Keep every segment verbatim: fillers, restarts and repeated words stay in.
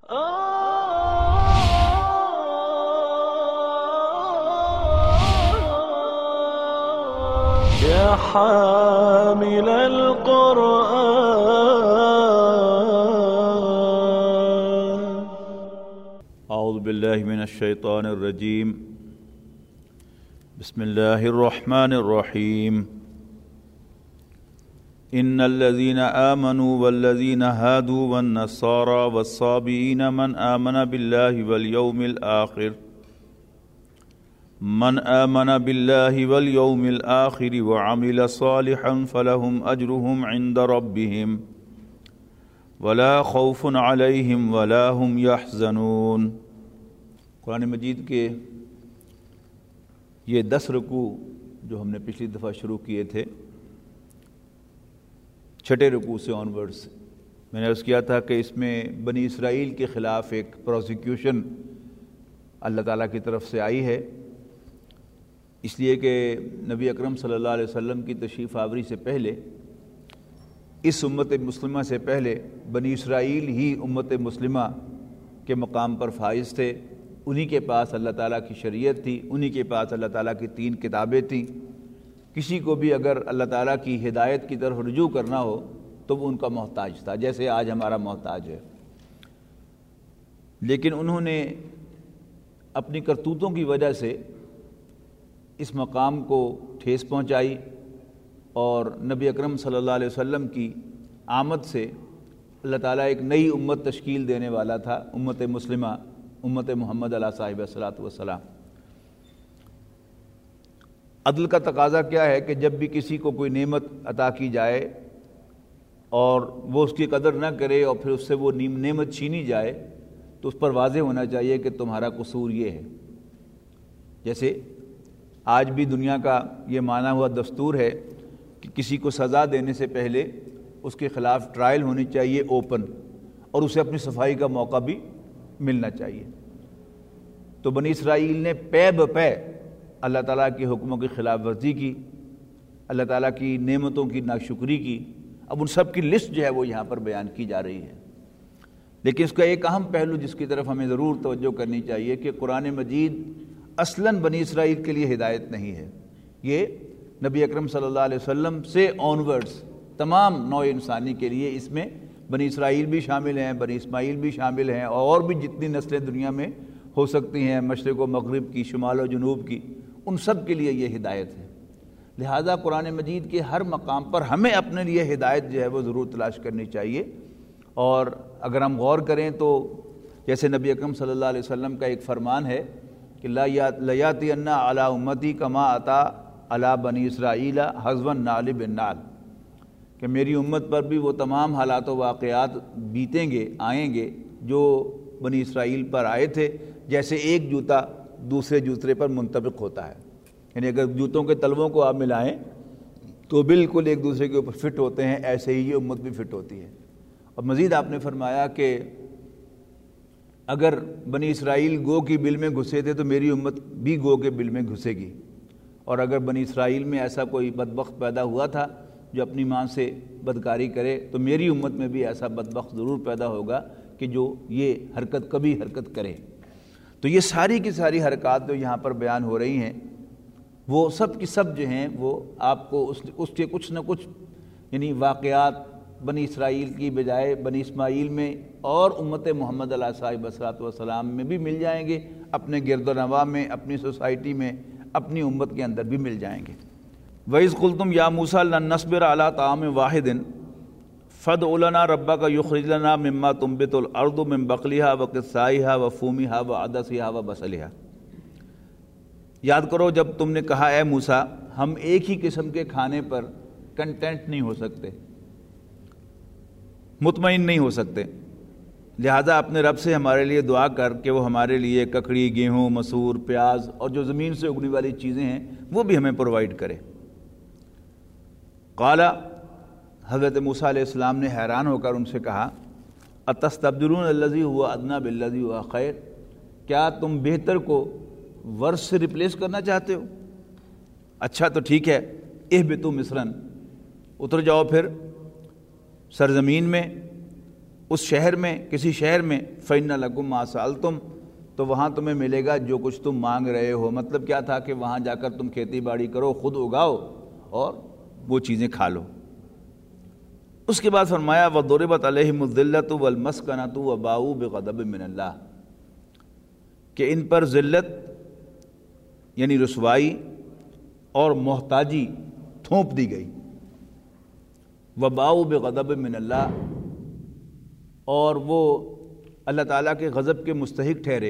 يا حامل القرآن. اعوذ باللہ من الشیطان الرجیم. بسم اللہ الرحمن الرحیم. ان الذين آمنوا والذين هادوا والنصارى والصابئين من آمن بالله واليوم الآخر من آمن بالله واليوم الآخر وعمل صالحا فلهم أجرهم عند ربهم ولا خوف عليهم ولا هم يحزنون. قرآن مجید کے یہ دس رکوع جو ہم نے پچھلی دفعہ شروع کیے تھے، چھٹے رکوع سے آن ورڈ سے، میں نے عرض کیا تھا کہ اس میں بنی اسرائیل کے خلاف ایک پروسیکیوشن اللہ تعالیٰ کی طرف سے آئی ہے، اس لیے کہ نبی اکرم صلی اللہ علیہ وسلم کی تشریف آوری سے پہلے، اس امت مسلمہ سے پہلے بنی اسرائیل ہی امت مسلمہ کے مقام پر فائز تھے. انہی کے پاس اللہ تعالیٰ کی شریعت تھی، انہی کے پاس اللہ تعالیٰ کی تین کتابیں تھیں. کسی کو بھی اگر اللہ تعالیٰ کی ہدایت کی طرف رجوع کرنا ہو تو وہ ان کا محتاج تھا، جیسے آج ہمارا محتاج ہے. لیکن انہوں نے اپنی کرتوتوں کی وجہ سے اس مقام کو ٹھیس پہنچائی، اور نبی اکرم صلی اللہ علیہ وسلم کی آمد سے اللہ تعالیٰ ایک نئی امت تشکیل دینے والا تھا، امت مسلمہ، امت محمد علیہ صاحب الصلاۃ والسلام. عدل کا تقاضا کیا ہے کہ جب بھی کسی کو کوئی نعمت عطا کی جائے اور وہ اس کی قدر نہ کرے اور پھر اس سے وہ نعمت چھینی جائے تو اس پر واضح ہونا چاہیے کہ تمہارا قصور یہ ہے. جیسے آج بھی دنیا کا یہ مانا ہوا دستور ہے کہ کسی کو سزا دینے سے پہلے اس کے خلاف ٹرائل ہونی چاہیے اوپن، اور اسے اپنی صفائی کا موقع بھی ملنا چاہیے. تو بنی اسرائیل نے پے بپے اللہ تعالیٰ کے حکموں کی خلاف ورزی کی، اللہ تعالیٰ کی نعمتوں کی ناشکری کی. اب ان سب کی لسٹ جو ہے وہ یہاں پر بیان کی جا رہی ہے. لیکن اس کا ایک اہم پہلو جس کی طرف ہمیں ضرور توجہ کرنی چاہیے کہ قرآن مجید اصلاً بنی اسرائیل کے لیے ہدایت نہیں ہے. یہ نبی اکرم صلی اللہ علیہ وسلم سے آن ورڈز تمام نوع انسانی کے لیے، اس میں بنی اسرائیل بھی شامل ہیں، بنی اسماعیل بھی شامل ہیں، اور بھی جتنی نسلیں دنیا میں ہو سکتی ہیں، مشرق و مغرب کی، شمال و جنوب کی، ان سب کے لیے یہ ہدایت ہے. لہٰذا قرآن مجید کے ہر مقام پر ہمیں اپنے لیے ہدایت جو ہے وہ ضرور تلاش کرنی چاہیے. اور اگر ہم غور کریں تو جیسے نبی اکرم صلی اللہ علیہ وسلم کا ایک فرمان ہے کہ لَيَأْتِيَنَّ عَلَىٰ أُمَّتِي كَمَا أَتَىٰ عَلَىٰ بَنِي إِسْرَائِيلَ حَذْوَ النَّعْلِ بِالنَّعْلِ، کہ میری امت پر بھی وہ تمام حالات و واقعات بیتیں گے، آئیں گے جو بنی اسرائیل پر آئے تھے. جیسے ایک جوتا دوسرے جوتے پر منطبق ہوتا ہے، یعنی اگر جوتوں کے تلووں کو آپ ملائیں تو بالکل ایک دوسرے کے اوپر فٹ ہوتے ہیں، ایسے ہی یہ امت بھی فٹ ہوتی ہے. اور مزید آپ نے فرمایا کہ اگر بنی اسرائیل گو کی بل میں گھسے تھے تو میری امت بھی گو کے بل میں گھسے گی. اور اگر بنی اسرائیل میں ایسا کوئی بدبخت پیدا ہوا تھا جو اپنی ماں سے بدکاری کرے تو میری امت میں بھی ایسا بدبخت ضرور پیدا ہوگا کہ جو یہ حرکت کبھی حرکت کرے. تو یہ ساری کی ساری حرکات جو یہاں پر بیان ہو رہی ہیں وہ سب کی سب جو ہیں وہ آپ کو اس اس کے کچھ نہ کچھ یعنی واقعات بنی اسرائیل کی بجائے بنی اسماعیل میں اور امت محمد علیہ صاحب الصلاۃ والسلام میں بھی مل جائیں گے، اپنے گرد و نواح میں، اپنی سوسائٹی میں، اپنی امت کے اندر بھی مل جائیں گے. وَإِذْ قُلْتُمْ يَا مُوسَىٰ لَن نَّصْبِرَ عَلَىٰ طَعَامٍ وَاحِدٍ فَادْعُ لَنَا رَبَّكَ يُخْرِجْ لَنَا مِمَّا تُنبِتُ الْأَرْضُ مِن بَقْلِهَا وَقِثَّائِهَا وَفُومِهَا وَعَدَسِهَا وَبَصَلِهَا. یاد کرو جب تم نے کہا اے موسیٰ ہم ایک ہی قسم کے کھانے پر کنٹینٹ نہیں ہو سکتے، مطمئن نہیں ہو سکتے، لہذا اپنے رب سے ہمارے لیے دعا کر کہ وہ ہمارے لیے ککڑی، گیہوں، مسور، پیاز اور جو زمین سے اگنے والی چیزیں ہیں وہ بھی ہمیں پرووائڈ کرے. قال، حضرت موسیٰ علیہ السلام نے حیران ہو کر ان سے کہا اتستبدلون الذی هو ادنی بالذی هو خیر، کیا تم بہتر کو ورس سے ریپلیس کرنا چاہتے ہو؟ اچھا تو ٹھیک ہے، اہبطوا مصرا، اتر جاؤ پھر سرزمین میں، اس شہر میں کسی شہر میں فَإِنَّ لَكُمْ مَا سَأَلْتُمْ تو وہاں تمہیں ملے گا جو کچھ تم مانگ رہے ہو. مطلب کیا تھا کہ وہاں جا کر تم کھیتی باڑی کرو، خود اگاؤ اور وہ چیزیں کھا لو. اس کے بعد فرمایا وَضُرِبَتْ عَلَيْهِمُ الذِّلَّةُ وَالْمَسْكَنَةُ وَبَاءُوا بِغَضَبٍ مِّنَ اللَّهِ کہ ان پر ذلت یعنی رسوائی اور محتاجی تھوپ دی گئی. وَبَاءُوا بِغَضَبٍ مِّنَ اللَّهِ اور وہ اللہ تعالیٰ کے غضب کے مستحق ٹھہرے.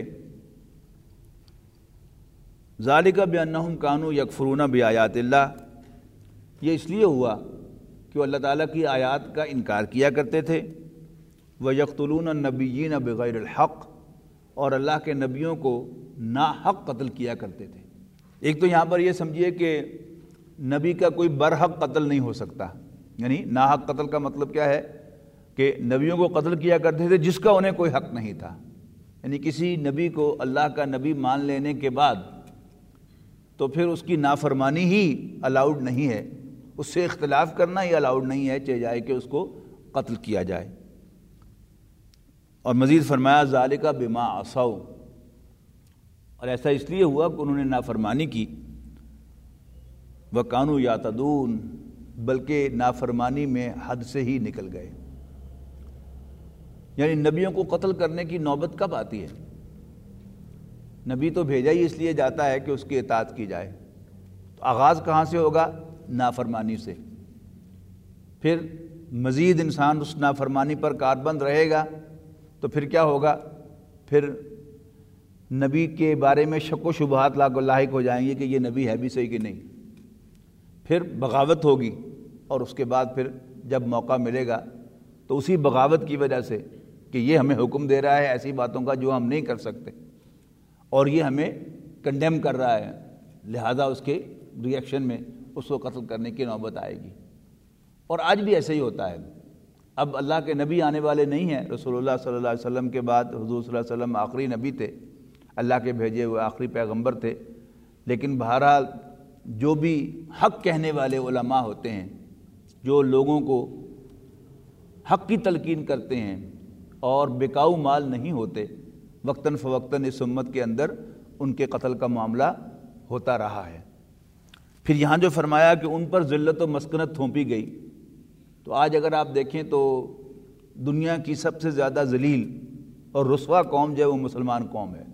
ذَلِكَ بِأَنَّهُمْ كَانُوا يَكْفُرُونَ بِآيَاتِ اللَّهِ یہ اس لیے ہوا کہ وہ اللہ تعالیٰ کی آیات کا انکار کیا کرتے تھے. وَيَقْتُلُونَ النَّبِيِّينَ بِغَيْرِ الْحَقِّ اور اللہ کے نبیوں کو ناحق قتل کیا کرتے تھے. ایک تو یہاں پر یہ سمجھیے کہ نبی کا کوئی برحق قتل نہیں ہو سکتا، یعنی ناحق قتل کا مطلب کیا ہے کہ نبیوں کو قتل کیا کرتے تھے جس کا انہیں کوئی حق نہیں تھا. یعنی کسی نبی کو اللہ کا نبی مان لینے کے بعد تو پھر اس کی نافرمانی ہی الاؤڈ نہیں ہے، اس سے اختلاف کرنا ہی الاؤڈ نہیں ہے، چاہے جائے کہ اس کو قتل کیا جائے. اور مزید فرمایا ذالک بما عصوا اور ایسا اس لیے ہوا کہ انہوں نے نافرمانی کی. وکانوا یعتدون بلکہ نافرمانی میں حد سے ہی نکل گئے. یعنی نبیوں کو قتل کرنے کی نوبت کب آتی ہے؟ نبی تو بھیجا ہی اس لیے جاتا ہے کہ اس کی اطاعت کی جائے. تو آغاز کہاں سے ہوگا؟ نافرمانی سے. پھر مزید انسان اس نافرمانی پر کاربند رہے گا تو پھر کیا ہوگا؟ پھر نبی کے بارے میں شک و شبہات لاحق ہو جائیں گے کہ یہ نبی ہے بھی صحیح کہ نہیں. پھر بغاوت ہوگی اور اس کے بعد پھر جب موقع ملے گا تو اسی بغاوت کی وجہ سے کہ یہ ہمیں حکم دے رہا ہے ایسی باتوں کا جو ہم نہیں کر سکتے اور یہ ہمیں کنڈیم کر رہا ہے، لہذا اس کے ری ایکشن میں اس کو قتل کرنے کی نوبت آئے گی. اور آج بھی ایسے ہی ہوتا ہے. اب اللہ کے نبی آنے والے نہیں ہیں. رسول اللہ صلی اللہ علیہ وسلم کے بعد حضور صلی اللہ علیہ وسلم آخری نبی تھے، اللہ کے بھیجے ہوئے آخری پیغمبر تھے. لیکن بہرحال جو بھی حق کہنے والے علماء ہوتے ہیں، جو لوگوں کو حق کی تلقین کرتے ہیں اور بکاؤ مال نہیں ہوتے، وقتاً فوقتاً اس امت کے اندر ان کے قتل کا معاملہ ہوتا رہا ہے. پھر یہاں جو فرمایا کہ ان پر ذلت و مسکنت تھوپی گئی، تو آج اگر آپ دیکھیں تو دنیا کی سب سے زیادہ ذلیل اور رسوا قوم جو ہے وہ مسلمان قوم ہے.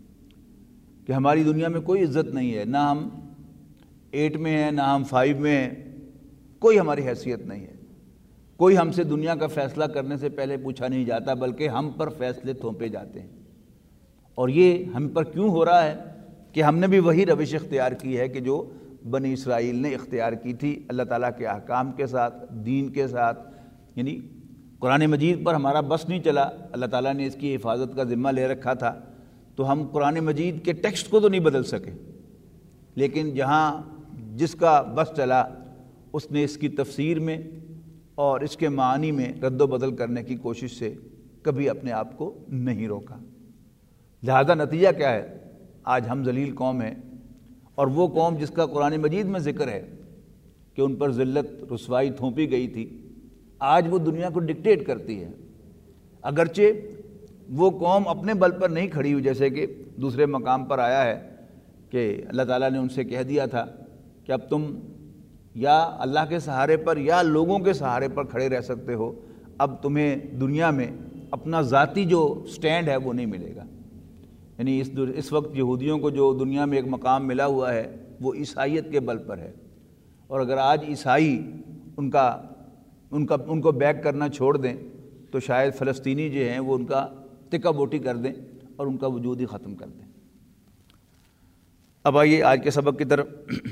کہ ہماری دنیا میں کوئی عزت نہیں ہے، نہ ہم ایٹ میں ہیں نہ ہم فائیو میں ہیں، کوئی ہماری حیثیت نہیں ہے. کوئی ہم سے دنیا کا فیصلہ کرنے سے پہلے پوچھا نہیں جاتا بلکہ ہم پر فیصلے تھوپے جاتے ہیں. اور یہ ہم پر کیوں ہو رہا ہے؟ کہ ہم نے بھی وہی روش اختیار کی ہے کہ جو بنی اسرائیل نے اختیار کی تھی اللہ تعالیٰ کے احکام کے ساتھ، دین کے ساتھ. یعنی قرآن مجید پر ہمارا بس نہیں چلا، اللہ تعالیٰ نے اس کی حفاظت کا ذمہ لے رکھا تھا، تو ہم قرآن مجید کے ٹیکسٹ کو تو نہیں بدل سکے، لیکن جہاں جس کا بس چلا اس نے اس کی تفسیر میں اور اس کے معنی میں رد و بدل کرنے کی کوشش سے کبھی اپنے آپ کو نہیں روکا. لہذا نتیجہ کیا ہے؟ آج ہم ذلیل قوم ہیں، اور وہ قوم جس کا قرآن مجید میں ذکر ہے کہ ان پر ذلت رسوائی تھوپی گئی تھی، آج وہ دنیا کو ڈکٹیٹ کرتی ہے. اگرچہ وہ قوم اپنے بل پر نہیں کھڑی ہوئی، جیسے کہ دوسرے مقام پر آیا ہے کہ اللہ تعالیٰ نے ان سے کہہ دیا تھا کہ اب تم یا اللہ کے سہارے پر یا لوگوں کے سہارے پر کھڑے رہ سکتے ہو، اب تمہیں دنیا میں اپنا ذاتی جو سٹینڈ ہے وہ نہیں ملے گا. یعنی اس اس وقت یہودیوں کو جو دنیا میں ایک مقام ملا ہوا ہے وہ عیسائیت کے بل پر ہے، اور اگر آج عیسائی ان کا ان کا ان کو بیک کرنا چھوڑ دیں تو شاید فلسطینی جو ہیں وہ ان کا تکہ بوٹی کر دیں اور ان کا وجود ہی ختم کر دیں. اب آئیے آج کے سبق کی طرف.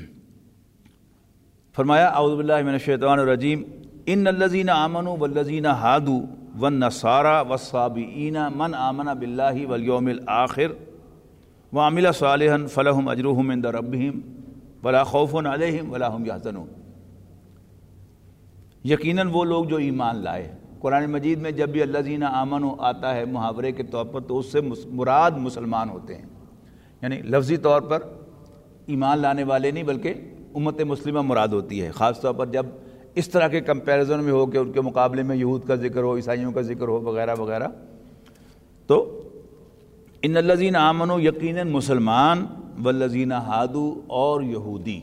فرمایا اعوذ باللہ من الشیطان الرجیم ان الذین آمنوا والذین ہادوا والنصارى والصابئین من آمن باللہ والیوم الآخر وعمل صالحا فلہم اجرہم عند ربہم ولا خوف علیہم ولا هم یحزنون. یقیناً وہ لوگ جو ایمان لائے. قرآن مجید میں جب بھی الذین آمنوا آتا ہے محاورے کے طور پر تو اس سے مراد مسلمان ہوتے ہیں، یعنی لفظی طور پر ایمان لانے والے نہیں بلکہ امت مسلمہ مراد ہوتی ہے. خاص طور پر جب اس طرح کے کمپیریزن میں ہو کہ ان کے مقابلے میں یہود کا ذکر ہو، عیسائیوں کا ذکر ہو وغیرہ وغیرہ. تو ان الذین آمنوا، یقیناً مسلمان، والذین ہادو، اور یہودی.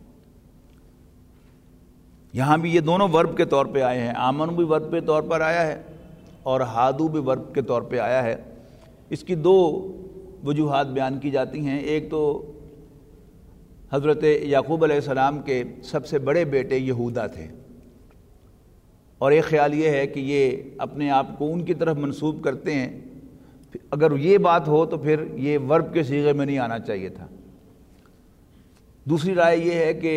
یہاں بھی یہ دونوں ورب کے طور پہ آئے ہیں. آمن بھی ورب کے طور پر آیا ہے اور ہادو بھی ورب کے طور پہ آیا ہے. اس کی دو وجوہات بیان کی جاتی ہیں. ایک تو حضرت یعقوب علیہ السلام کے سب سے بڑے بیٹے یہودا تھے، اور ایک خیال یہ ہے کہ یہ اپنے آپ کو ان کی طرف منسوب کرتے ہیں. اگر یہ بات ہو تو پھر یہ ورب کے صیغے میں نہیں آنا چاہیے تھا. دوسری رائے یہ ہے کہ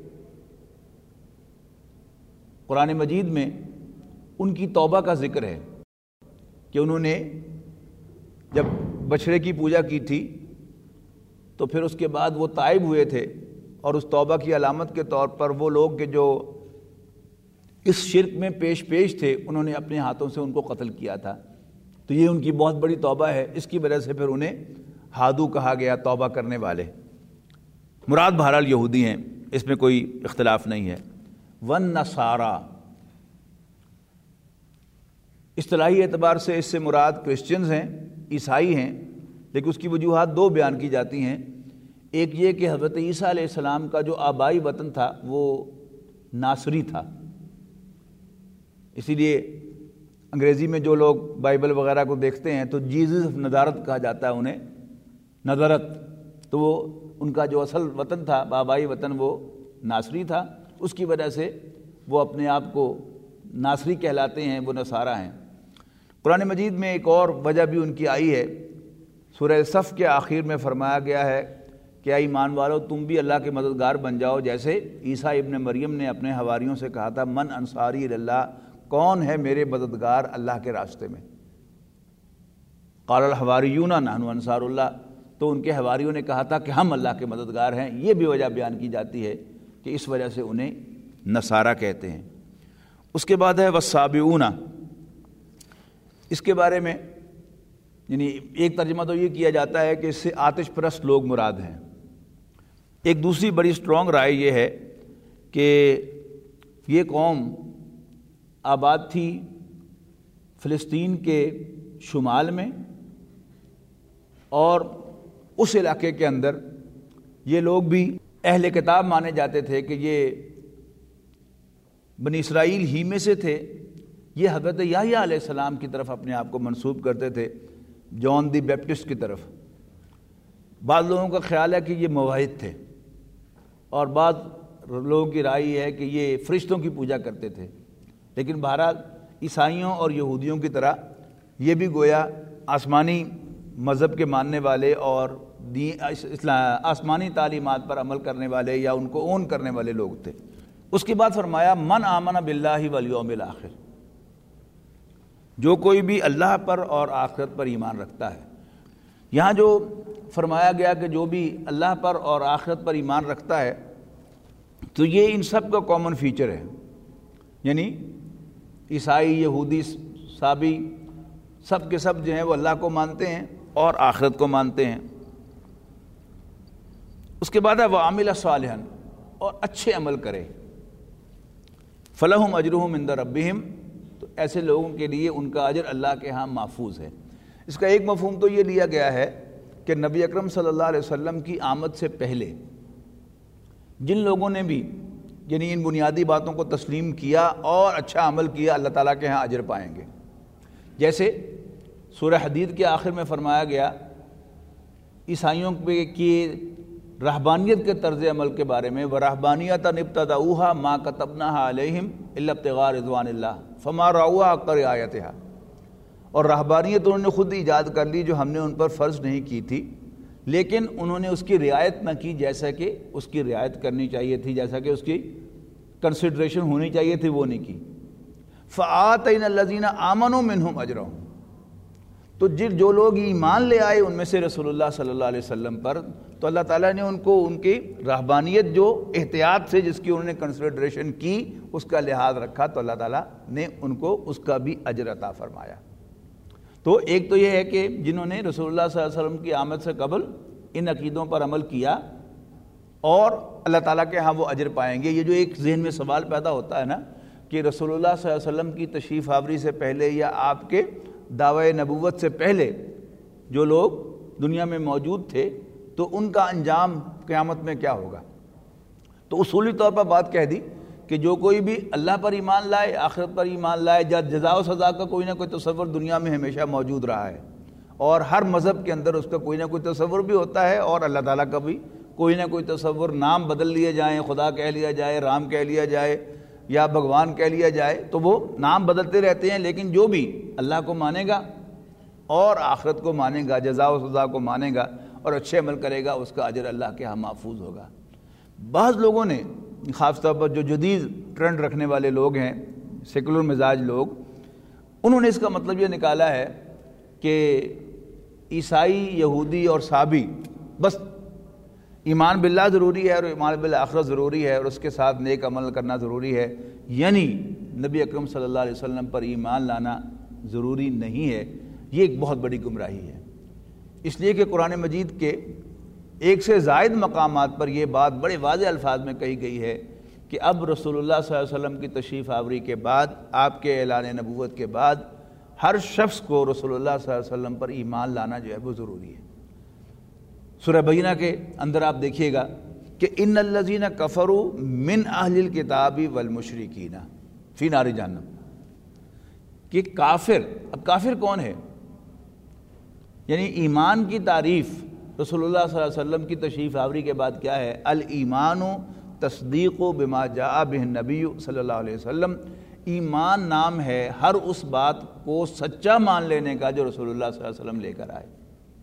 قرآن مجید میں ان کی توبہ کا ذکر ہے کہ انہوں نے جب بچڑے کی پوجا کی تھی تو پھر اس کے بعد وہ تائب ہوئے تھے، اور اس توبہ کی علامت کے طور پر وہ لوگ کہ جو اس شرک میں پیش پیش تھے انہوں نے اپنے ہاتھوں سے ان کو قتل کیا تھا. تو یہ ان کی بہت بڑی توبہ ہے. اس کی وجہ سے پھر انہیں ہادو کہا گیا، توبہ کرنے والے. مراد بہرحال یہودی ہیں، اس میں کوئی اختلاف نہیں ہے. والنصارى، اصطلاحی اعتبار سے اس سے مراد کرسچنز ہیں، عیسائی ہیں، لیکن اس کی وجوہات دو بیان کی جاتی ہیں. ایک یہ کہ حضرت عیسیٰ علیہ السلام کا جو آبائی وطن تھا وہ ناصری تھا، اسی لیے انگریزی میں جو لوگ بائبل وغیرہ کو دیکھتے ہیں تو جیزس آف نظارت کہا جاتا ہے انہیں، نظرت. تو وہ ان کا جو اصل وطن تھا، آبائی وطن، وہ ناصری تھا. اس کی وجہ سے وہ اپنے آپ کو ناصری کہلاتے ہیں، وہ نصارہ ہیں. قرآن مجید میں ایک اور وجہ بھی ان کی آئی ہے. سورہ صف کے آخر میں فرمایا گیا ہے کہ اے ایمان والو، تم بھی اللہ کے مددگار بن جاؤ، جیسے عیسیٰ ابن مریم نے اپنے حواریوں سے کہا تھا، من انصاری اللہ، کون ہے میرے مددگار اللہ کے راستے میں. قال الحواریون نحن انصار اللہ، تو ان کے حواریوں نے کہا تھا کہ ہم اللہ کے مددگار ہیں. یہ بھی وجہ بیان کی جاتی ہے کہ اس وجہ سے انہیں نصارہ کہتے ہیں. اس کے بعد ہے والسابعون. اس کے بارے میں یعنی ایک ترجمہ تو یہ کیا جاتا ہے کہ اس سے آتش پرست لوگ مراد ہیں. ایک دوسری بڑی سٹرونگ رائے یہ ہے کہ یہ قوم آباد تھی فلسطین کے شمال میں، اور اس علاقے کے اندر یہ لوگ بھی اہل کتاب مانے جاتے تھے کہ یہ بنی اسرائیل ہی میں سے تھے. یہ حضرت یحییٰ علیہ السلام کی طرف اپنے آپ کو منسوب کرتے تھے، جان دی بیپٹسٹ کی طرف. بعض لوگوں کا خیال ہے کہ یہ موحد تھے، اور بعض لوگوں کی رائے یہ ہے کہ یہ فرشتوں کی پوجا کرتے تھے. لیکن بہرحال عیسائیوں اور یہودیوں کی طرح یہ بھی گویا آسمانی مذہب کے ماننے والے اور آسمانی تعلیمات پر عمل کرنے والے یا ان کو اون کرنے والے لوگ تھے. اس کے بعد فرمایا من آمن باللہ والیوم الآخر، جو کوئی بھی اللہ پر اور آخرت پر ایمان رکھتا ہے. یہاں جو فرمایا گیا کہ جو بھی اللہ پر اور آخرت پر ایمان رکھتا ہے، تو یہ ان سب کا کامن فیچر ہے. یعنی عیسائی، یہودی، سابی، سب کے سب جو ہیں وہ اللہ کو مانتے ہیں اور آخرت کو مانتے ہیں. اس کے بعد ہے وعمل صالحا، اور اچھے عمل کرے. فلہم اجرہم عند ربہم، تو ایسے لوگوں کے لیے ان کا اجر اللہ کے ہاں محفوظ ہے. اس کا ایک مفہوم تو یہ لیا گیا ہے کہ نبی اکرم صلی اللہ علیہ وسلم کی آمد سے پہلے جن لوگوں نے بھی یعنی ان بنیادی باتوں کو تسلیم کیا اور اچھا عمل کیا، اللہ تعالیٰ کے ہاں اجر پائیں گے. جیسے سورہ حدید کے آخر میں فرمایا گیا عیسائیوں کی رہبانیت کے طرز عمل کے بارے میں، وَرَهْبَانِيَةً ابْتَدَعُوهَا مَا كَتَبْنَاهَا عَلَيْهِمْ إِلَّا ابْتِغَاءَ رِضْوَانِ اللَّهِ فَمَا رَعَوْهَا حَقَّ رِعَایَتِهَا. اور رہبانیت انہوں نے خود ایجاد کر لی جو ہم نے ان پر فرض نہیں کی تھی، لیکن انہوں نے اس کی رعایت نہ کی جیسا کہ اس کی رعایت کرنی چاہیے تھی، جیسا کہ اس کی کنسیڈریشن ہونی چاہیے تھی، وہ نہیں کی. فَآتَيْنَا الَّذِينَ آمَنُوا مِنْهُمْ أَجْرَهُمْ، تو جن جو لوگ ایمان لے آئے ان میں سے رسول اللہ صلی اللہ علیہ وسلم پر، تو اللہ تعالیٰ نے ان کو ان کی رہبانیت جو احتیاط سے جس کی انہوں نے کنسیڈریشن کی اس کا لحاظ رکھا، تو اللہ تعالیٰ نے ان کو اس کا بھی اجر عطا فرمایا. تو ایک تو یہ ہے کہ جنہوں نے رسول اللہ صلی اللہ علیہ وسلم کی آمد سے قبل ان عقیدوں پر عمل کیا اور اللہ تعالیٰ کے ہاں وہ اجر پائیں گے۔ یہ جو ایک ذہن میں سوال پیدا ہوتا ہے نا کہ رسول اللہ صلی اللہ علیہ وسلم کی تشریف آوری سے پہلے یا آپ کے دعوی نبوت سے پہلے جو لوگ دنیا میں موجود تھے تو ان کا انجام قیامت میں کیا ہوگا، تو اصولی طور پر بات کہہ دی کہ جو کوئی بھی اللہ پر ایمان لائے، آخرت پر ایمان لائے، جزا و سزا کا کوئی نہ کوئی تصور دنیا میں ہمیشہ موجود رہا ہے، اور ہر مذہب کے اندر اس کا کوئی نہ کوئی تصور بھی ہوتا ہے، اور اللہ تعالیٰ کا بھی کوئی نہ کوئی تصور، نام بدل لیے جائیں، خدا کہہ لیا جائے، رام کہہ لیا جائے یا بھگوان کہہ لیا جائے، تو وہ نام بدلتے رہتے ہیں، لیکن جو بھی اللہ کو مانے گا اور آخرت کو مانے گا، جزا و سزا کو مانے گا اور اچھے عمل کرے گا، اس کا اجر اللہ کے ہاں محفوظ ہوگا۔ بعض لوگوں نے خاص طور پر جو جدید ٹرینڈ رکھنے والے لوگ ہیں، سیکولر مزاج لوگ، انہوں نے اس کا مطلب یہ نکالا ہے کہ عیسائی، یہودی اور صابی بس ایمان باللہ ضروری ہے اور ایمان بالآخرت ضروری ہے اور اس کے ساتھ نیک عمل کرنا ضروری ہے، یعنی نبی اکرم صلی اللہ علیہ وسلم پر ایمان لانا ضروری نہیں ہے۔ یہ ایک بہت بڑی گمراہی ہے، اس لیے کہ قرآن مجید کے ایک سے زائد مقامات پر یہ بات بڑے واضح الفاظ میں کہی گئی ہے کہ اب رسول اللہ صلی اللہ علیہ وسلم کی تشریف آوری کے بعد، آپ کے اعلان نبوت کے بعد، ہر شخص کو رسول اللہ صلی اللہ علیہ وسلم پر ایمان لانا جو ہے وہ ضروری ہے۔ سورہ بینہ کے اندر آپ دیکھیے گا کہ ان الذین کفروا من اہل الکتاب والمشرکین فی نار جہنم، کہ کافر، اب کافر کون ہے؟ یعنی ایمان کی تعریف رسول اللہ صلی اللہ علیہ وسلم کی تشریف آوری کے بعد کیا ہے؟ الایمان تصدیق بما جاء بہ النبی صلی اللہ علیہ وسلم، ایمان نام ہے ہر اس بات کو سچا مان لینے کا جو رسول اللہ صلی اللہ علیہ وسلم لے کر آئے،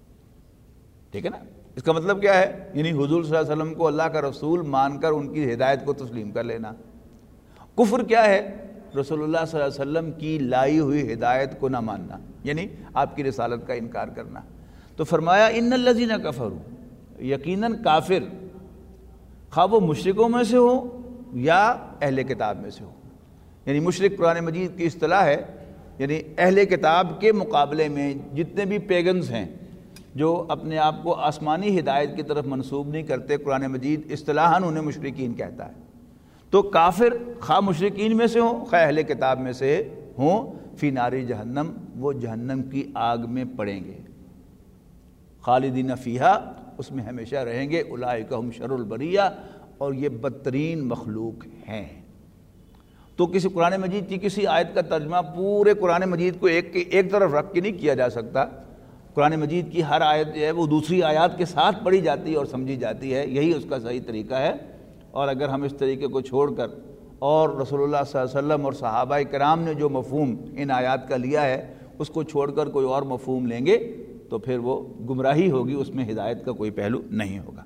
ٹھیک ہے نا؟ اس کا مطلب کیا ہے؟ یعنی حضور صلی اللہ علیہ وسلم کو اللہ کا رسول مان کر ان کی ہدایت کو تسلیم کر لینا۔ کفر کیا ہے؟ رسول اللہ صلی اللہ علیہ وسلم کی لائی ہوئی ہدایت کو نہ ماننا، یعنی آپ کی رسالت کا انکار کرنا۔ تو فرمایا ان الذین کفروا، یقیناً کافر، خواہ وہ مشرکوں میں سے ہو یا اہل کتاب میں سے ہو، یعنی مشرک قرآن مجید کی اصطلاح ہے، یعنی اہل کتاب کے مقابلے میں جتنے بھی پیگنز ہیں جو اپنے آپ کو آسمانی ہدایت کی طرف منسوب نہیں کرتے، قرآن مجید اصطلاحاً انہیں مشرکین کہتا ہے۔ تو کافر خواہ مشرکین میں سے ہوں خواہ اہل کتاب میں سے ہوں، فی نار جہنم، وہ جہنم کی آگ میں پڑیں گے، خالدین فیہا، اس میں ہمیشہ رہیں گے، اولئک ہم شر البریہ، اور یہ بدترین مخلوق ہیں۔ تو کسی قرآن مجید کی کسی آیت کا ترجمہ پورے قرآن مجید کو ایک ایک طرف رکھ کے نہیں کیا جا سکتا، قرآن مجید کی ہر آیت جو ہے وہ دوسری آیات کے ساتھ پڑھی جاتی ہے اور سمجھی جاتی ہے، یہی اس کا صحیح طریقہ ہے۔ اور اگر ہم اس طریقے کو چھوڑ کر اور رسول اللہ صلی اللہ علیہ وسلم اور صحابہ کرام نے جو مفہوم ان آیات کا لیا ہے اس کو چھوڑ کر کوئی اور مفہوم لیں گے تو پھر وہ گمراہی ہوگی، اس میں ہدایت کا کوئی پہلو نہیں ہوگا۔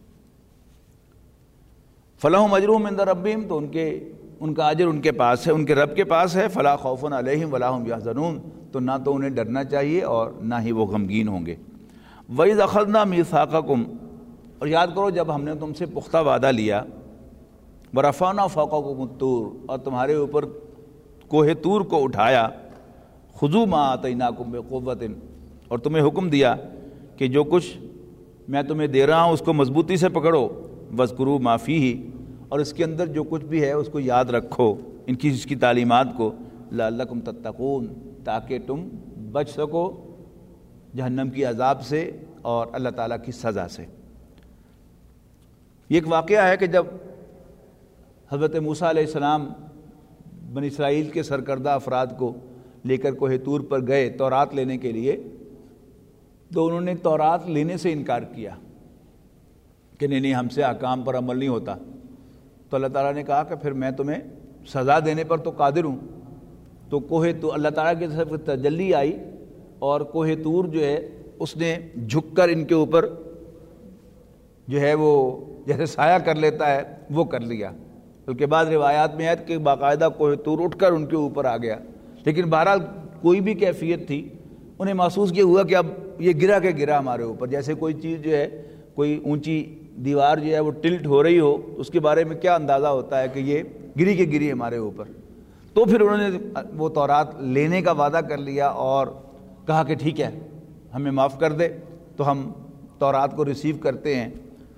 فَلَهُمْ أَجْرُهُمْ عِنْدَ رَبِّهِمْ، تو ان کے ان کا اجر ان کے پاس ہے، ان کے رب کے پاس ہے۔ فَلَا خَوْفٌ عَلَيْهِمْ وَلَا هُمْ يَحْزَنُونَ، تو نہ تو انہیں ڈرنا چاہیے اور نہ ہی وہ غمگین ہوں گے۔ وَإِذْ أَخَذْنَا مِيثَاقَكُمْ، اور یاد کرو جب ہم نے تم سے پختہ وعدہ لیا، وَرَفَعْنَا فَوْقَكُمُ الطُّورَ، اور تمہارے اوپر کوہ طور کو اٹھایا، خُذُوا مَا آتَيْنَاكُمْ بِقُوَّةٍ، اور تمہیں حکم دیا کہ جو کچھ میں تمہیں دے رہا ہوں اس کو مضبوطی سے پکڑو، وَاذْكُرُوا مَا فِيهِ، اور اس کے اندر جو کچھ بھی ہے اس کو یاد رکھو، ان کی اس کی تعلیمات کو، لعلکم تتقون، تاکہ تم بچ سکو جہنم کی عذاب سے اور اللہ تعالیٰ کی سزا سے۔ یہ ایک واقعہ ہے کہ جب حضرت موسیٰ علیہ السلام بنی اسرائیل کے سرکردہ افراد کو لے کر کوہ طور پر گئے تورات لینے کے لیے، تو انہوں نے تورات لینے سے انکار کیا کہ نہیں نہیں ہم سے احکام پر عمل نہیں ہوتا۔ تو اللہ تعالیٰ نے کہا کہ پھر میں تمہیں سزا دینے پر تو قادر ہوں۔ تو کوہ تو اللہ تعالیٰ کی طرف تجلی آئی اور کوہ طور جو ہے اس نے جھک کر ان کے اوپر جو ہے وہ جیسے سایہ کر لیتا ہے وہ کر لیا، بلکہ بعض روایات میں ہے کہ باقاعدہ کوہ طور اٹھ کر ان کے اوپر آ گیا۔ لیکن بہرحال کوئی بھی کیفیت تھی، انہیں محسوس یہ ہوا کہ اب یہ گرا کے گرا ہمارے اوپر، جیسے کوئی چیز جو ہے، کوئی اونچی دیوار جو ہے وہ ٹلٹ ہو رہی ہو، اس کے بارے میں کیا اندازہ ہوتا ہے کہ یہ گری کے گری ہمارے اوپر۔ تو پھر انہوں نے وہ تورات لینے کا وعدہ کر لیا اور کہا کہ ٹھیک ہے ہمیں معاف کر دے، تو ہم تورات کو ریسیو کرتے ہیں۔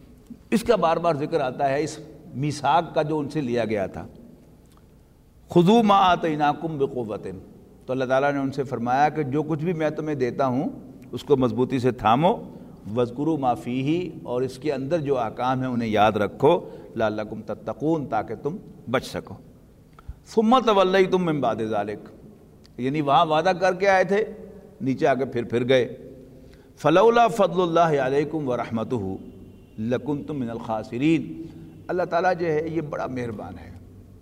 اس کا بار بار ذکر آتا ہے اس میثاق کا جو ان سے لیا گیا تھا. خذوا ما آتیناکم بقوۃ، تو اللہ تعالیٰ نے ان سے فرمایا کہ جو کچھ بھی میں تمہیں دیتا ہوں اس کو مضبوطی سے تھامو، واذکروا ما فیہ، اور اس کے اندر جو احکام ہیں انہیں یاد رکھو، لعلکم تتقون، تاکہ تم بچ سکو. ثم تولیتم من بعد ذلک، یعنی وہاں وعدہ کر کے آئے تھے، نیچے آ کے پھر پھر گئے. فلولا فضل اللہ علیکم ورحمتہ لکنتم من الخاسرین. اللہ تعالیٰ جو ہے یہ بڑا مہربان ہے،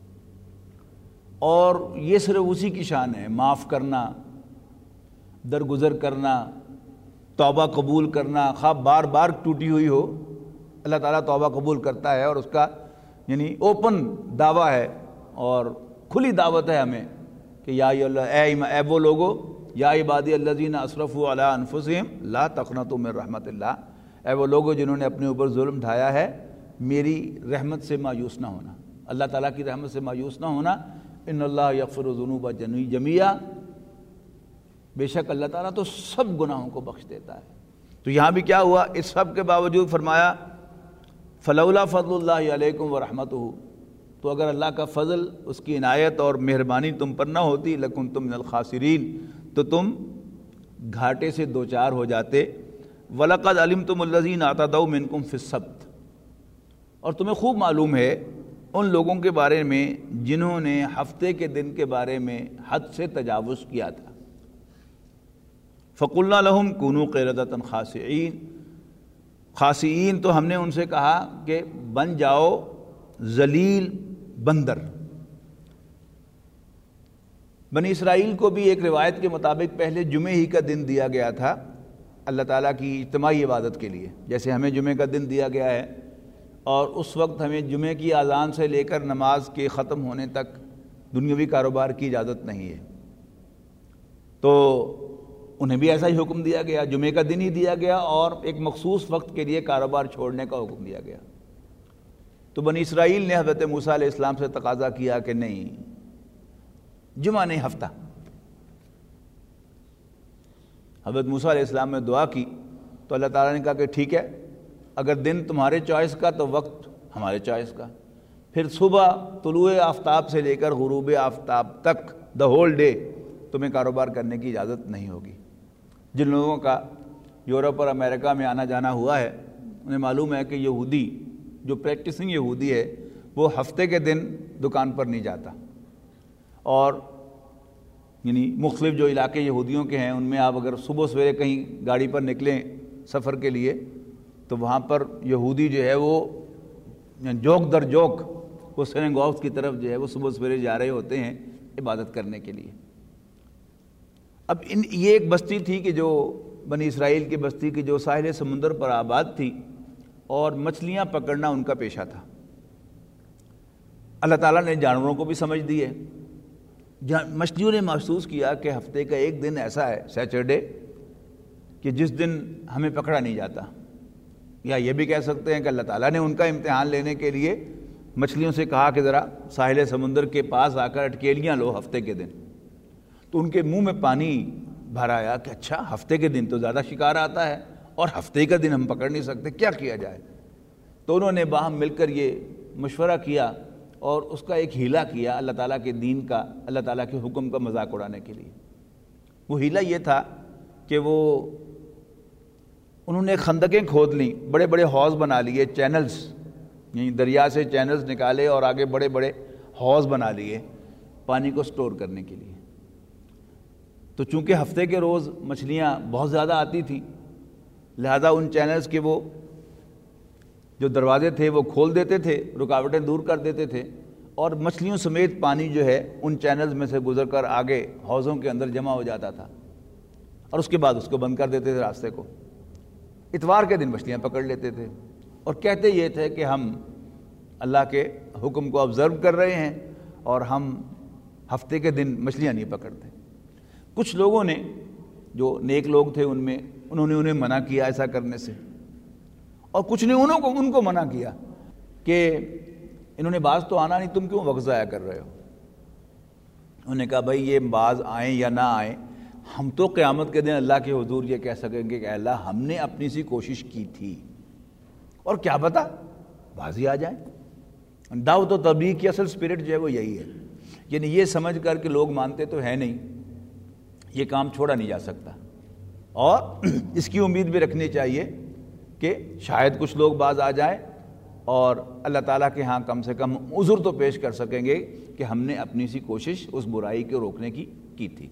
اور یہ صرف اسی کی شان ہے، معاف کرنا، درگزر کرنا، توبہ قبول کرنا. خواہ بار بار ٹوٹی ہوئی ہو، اللہ تعالیٰ توبہ قبول کرتا ہے، اور اس کا یعنی اوپن دعویٰ ہے اور کھلی دعوت ہے ہمیں کہ یا اے اے وہ لوگو، یا عبادی الذین اسرفوا علی انفسہم لا تقنطوا من رحمت اللہ، اے وہ لوگو جنہوں نے اپنے اوپر ظلم ڈھایا ہے، میری رحمت سے مایوس نہ ہونا، اللہ تعالیٰ کی رحمت سے مایوس نہ ہونا. ان اللہ یغفر الذنوب جميعا، بے شک اللہ تعالیٰ تو سب گناہوں کو بخش دیتا ہے. تو یہاں بھی کیا ہوا، اس سب کے باوجود فرمایا فلولا فضل اللہ علیکم ورحمتہ، تو اگر اللہ کا فضل، اس کی عنایت اور مہربانی تم پر نہ ہوتی، لکنتم من الخاسرین، تو تم گھاٹے سے دوچار ہو جاتے. وَلَقَدْ عَلِمْتُمُ الَّذِينَ اعْتَدَوْا مِنْكُمْ فِي السَّبْتِ، اور تمہیں خوب معلوم ہے ان لوگوں کے بارے میں جنہوں نے ہفتے کے دن کے بارے میں حد سے تجاوز کیا تھا. فَقُلْنَا لَهُمْ كُونُوا قِرَدَةً خَاسِئِينَ، خاسئین، تو ہم نے ان سے کہا کہ بن جاؤ ذلیل بندر. بنی اسرائیل کو بھی ایک روایت کے مطابق پہلے جمعے ہی کا دن دیا گیا تھا اللہ تعالیٰ کی اجتماعی عبادت کے لیے، جیسے ہمیں جمعے کا دن دیا گیا ہے، اور اس وقت ہمیں جمعے کی اذان سے لے کر نماز کے ختم ہونے تک دنیاوی کاروبار کی اجازت نہیں ہے. تو انہیں بھی ایسا ہی حکم دیا گیا، جمعے کا دن ہی دیا گیا، اور ایک مخصوص وقت کے لیے کاروبار چھوڑنے کا حکم دیا گیا. تو بنی اسرائیل نے حضرت موسیٰ علیہ السلام سے تقاضا کیا کہ نہیں، جمعہ نہیں، ہفتہ. حضرت موسیٰ علیہ السلام نے دعا کی تو اللہ تعالیٰ نے کہا کہ ٹھیک ہے، اگر دن تمہارے چوائس کا تو وقت ہمارے چوائس کا. پھر صبح طلوع آفتاب سے لے کر غروب آفتاب تک، دا ہول ڈے، تمہیں کاروبار کرنے کی اجازت نہیں ہوگی. جن لوگوں کا یورپ اور امریکہ میں آنا جانا ہوا ہے انہیں معلوم ہے کہ یہودی جو پریکٹسنگ یہودی ہے وہ ہفتے کے دن دکان پر نہیں جاتا، اور یعنی مختلف جو علاقے یہودیوں کے ہیں ان میں آپ اگر صبح سویرے کہیں گاڑی پر نکلیں سفر کے لیے تو وہاں پر یہودی جو ہے وہ جوک در جوک وہ سینگوگز کی طرف جو ہے وہ صبح سویرے جا رہے ہوتے ہیں عبادت کرنے کے لیے. اب ان یہ ایک بستی تھی کہ جو بنی اسرائیل کی بستی کی جو ساحل سمندر پر آباد تھی، اور مچھلیاں پکڑنا ان کا پیشہ تھا. اللہ تعالیٰ نے جانوروں کو بھی سمجھ دی ہے. مچھلیوں نے محسوس کیا کہ ہفتے کا ایک دن ایسا ہے سیچرڈے کہ جس دن ہمیں پکڑا نہیں جاتا، یا یہ بھی کہہ سکتے ہیں کہ اللہ تعالیٰ نے ان کا امتحان لینے کے لیے مچھلیوں سے کہا کہ ذرا ساحل سمندر کے پاس آ کر اٹکیلیاں لو ہفتے کے دن. تو ان کے منہ میں پانی بھر آیا کہ اچھا ہفتے کے دن تو زیادہ شکار آتا ہے اور ہفتے کا دن ہم پکڑ نہیں سکتے، کیا کیا جائے. تو انہوں نے باہم مل کر یہ مشورہ کیا اور اس کا ایک ہیلہ کیا اللہ تعالیٰ کے دین کا، اللہ تعالیٰ کے حکم کا مذاق اڑانے کے لیے. وہ ہیلہ یہ تھا کہ وہ انہوں نے خندقیں کھود لیں، بڑے بڑے حوض بنا لیے، چینلز، یعنی دریا سے چینلز نکالے اور آگے بڑے بڑے حوض بنا لیے پانی کو سٹور کرنے کے لیے. تو چونکہ ہفتے کے روز مچھلیاں بہت زیادہ آتی تھیں، لہذا ان چینلز کے وہ جو دروازے تھے وہ کھول دیتے تھے، رکاوٹیں دور کر دیتے تھے، اور مچھلیوں سمیت پانی جو ہے ان چینلز میں سے گزر کر آگے حوضوں کے اندر جمع ہو جاتا تھا، اور اس کے بعد اس کو بند کر دیتے تھے راستے کو. اتوار کے دن مچھلیاں پکڑ لیتے تھے اور کہتے یہ تھے کہ ہم اللہ کے حکم کو آبزرو کر رہے ہیں اور ہم ہفتے کے دن مچھلیاں نہیں پکڑتے. کچھ لوگوں نے جو نیک لوگ تھے ان میں انہوں نے انہیں منع کیا ایسا کرنے سے، اور کچھ نے انہوں کو ان کو منع کیا کہ انہوں نے بعض تو آنا نہیں، تم کیوں وقت ضائع کر رہے ہو. انہوں نے کہا بھائی یہ بعض آئیں یا نہ آئیں، ہم تو قیامت کے دن اللہ کے حضور یہ کہہ سکیں گے کہ اللہ ہم نے اپنی سی کوشش کی تھی، اور کیا پتہ بازی آ جائیں۔ دعوت و تبلیغ کی اصل اسپرٹ جو ہے وہ یہی ہے، یعنی یہ سمجھ کر کہ لوگ مانتے تو ہیں نہیں، یہ کام چھوڑا نہیں جا سکتا، اور اس کی امید بھی رکھنی چاہیے کہ شاید کچھ لوگ باز آ جائیں اور اللہ تعالیٰ کے ہاں کم سے کم عذر تو پیش کر سکیں گے کہ ہم نے اپنی سی کوشش اس برائی کو روکنے کی کی تھی۔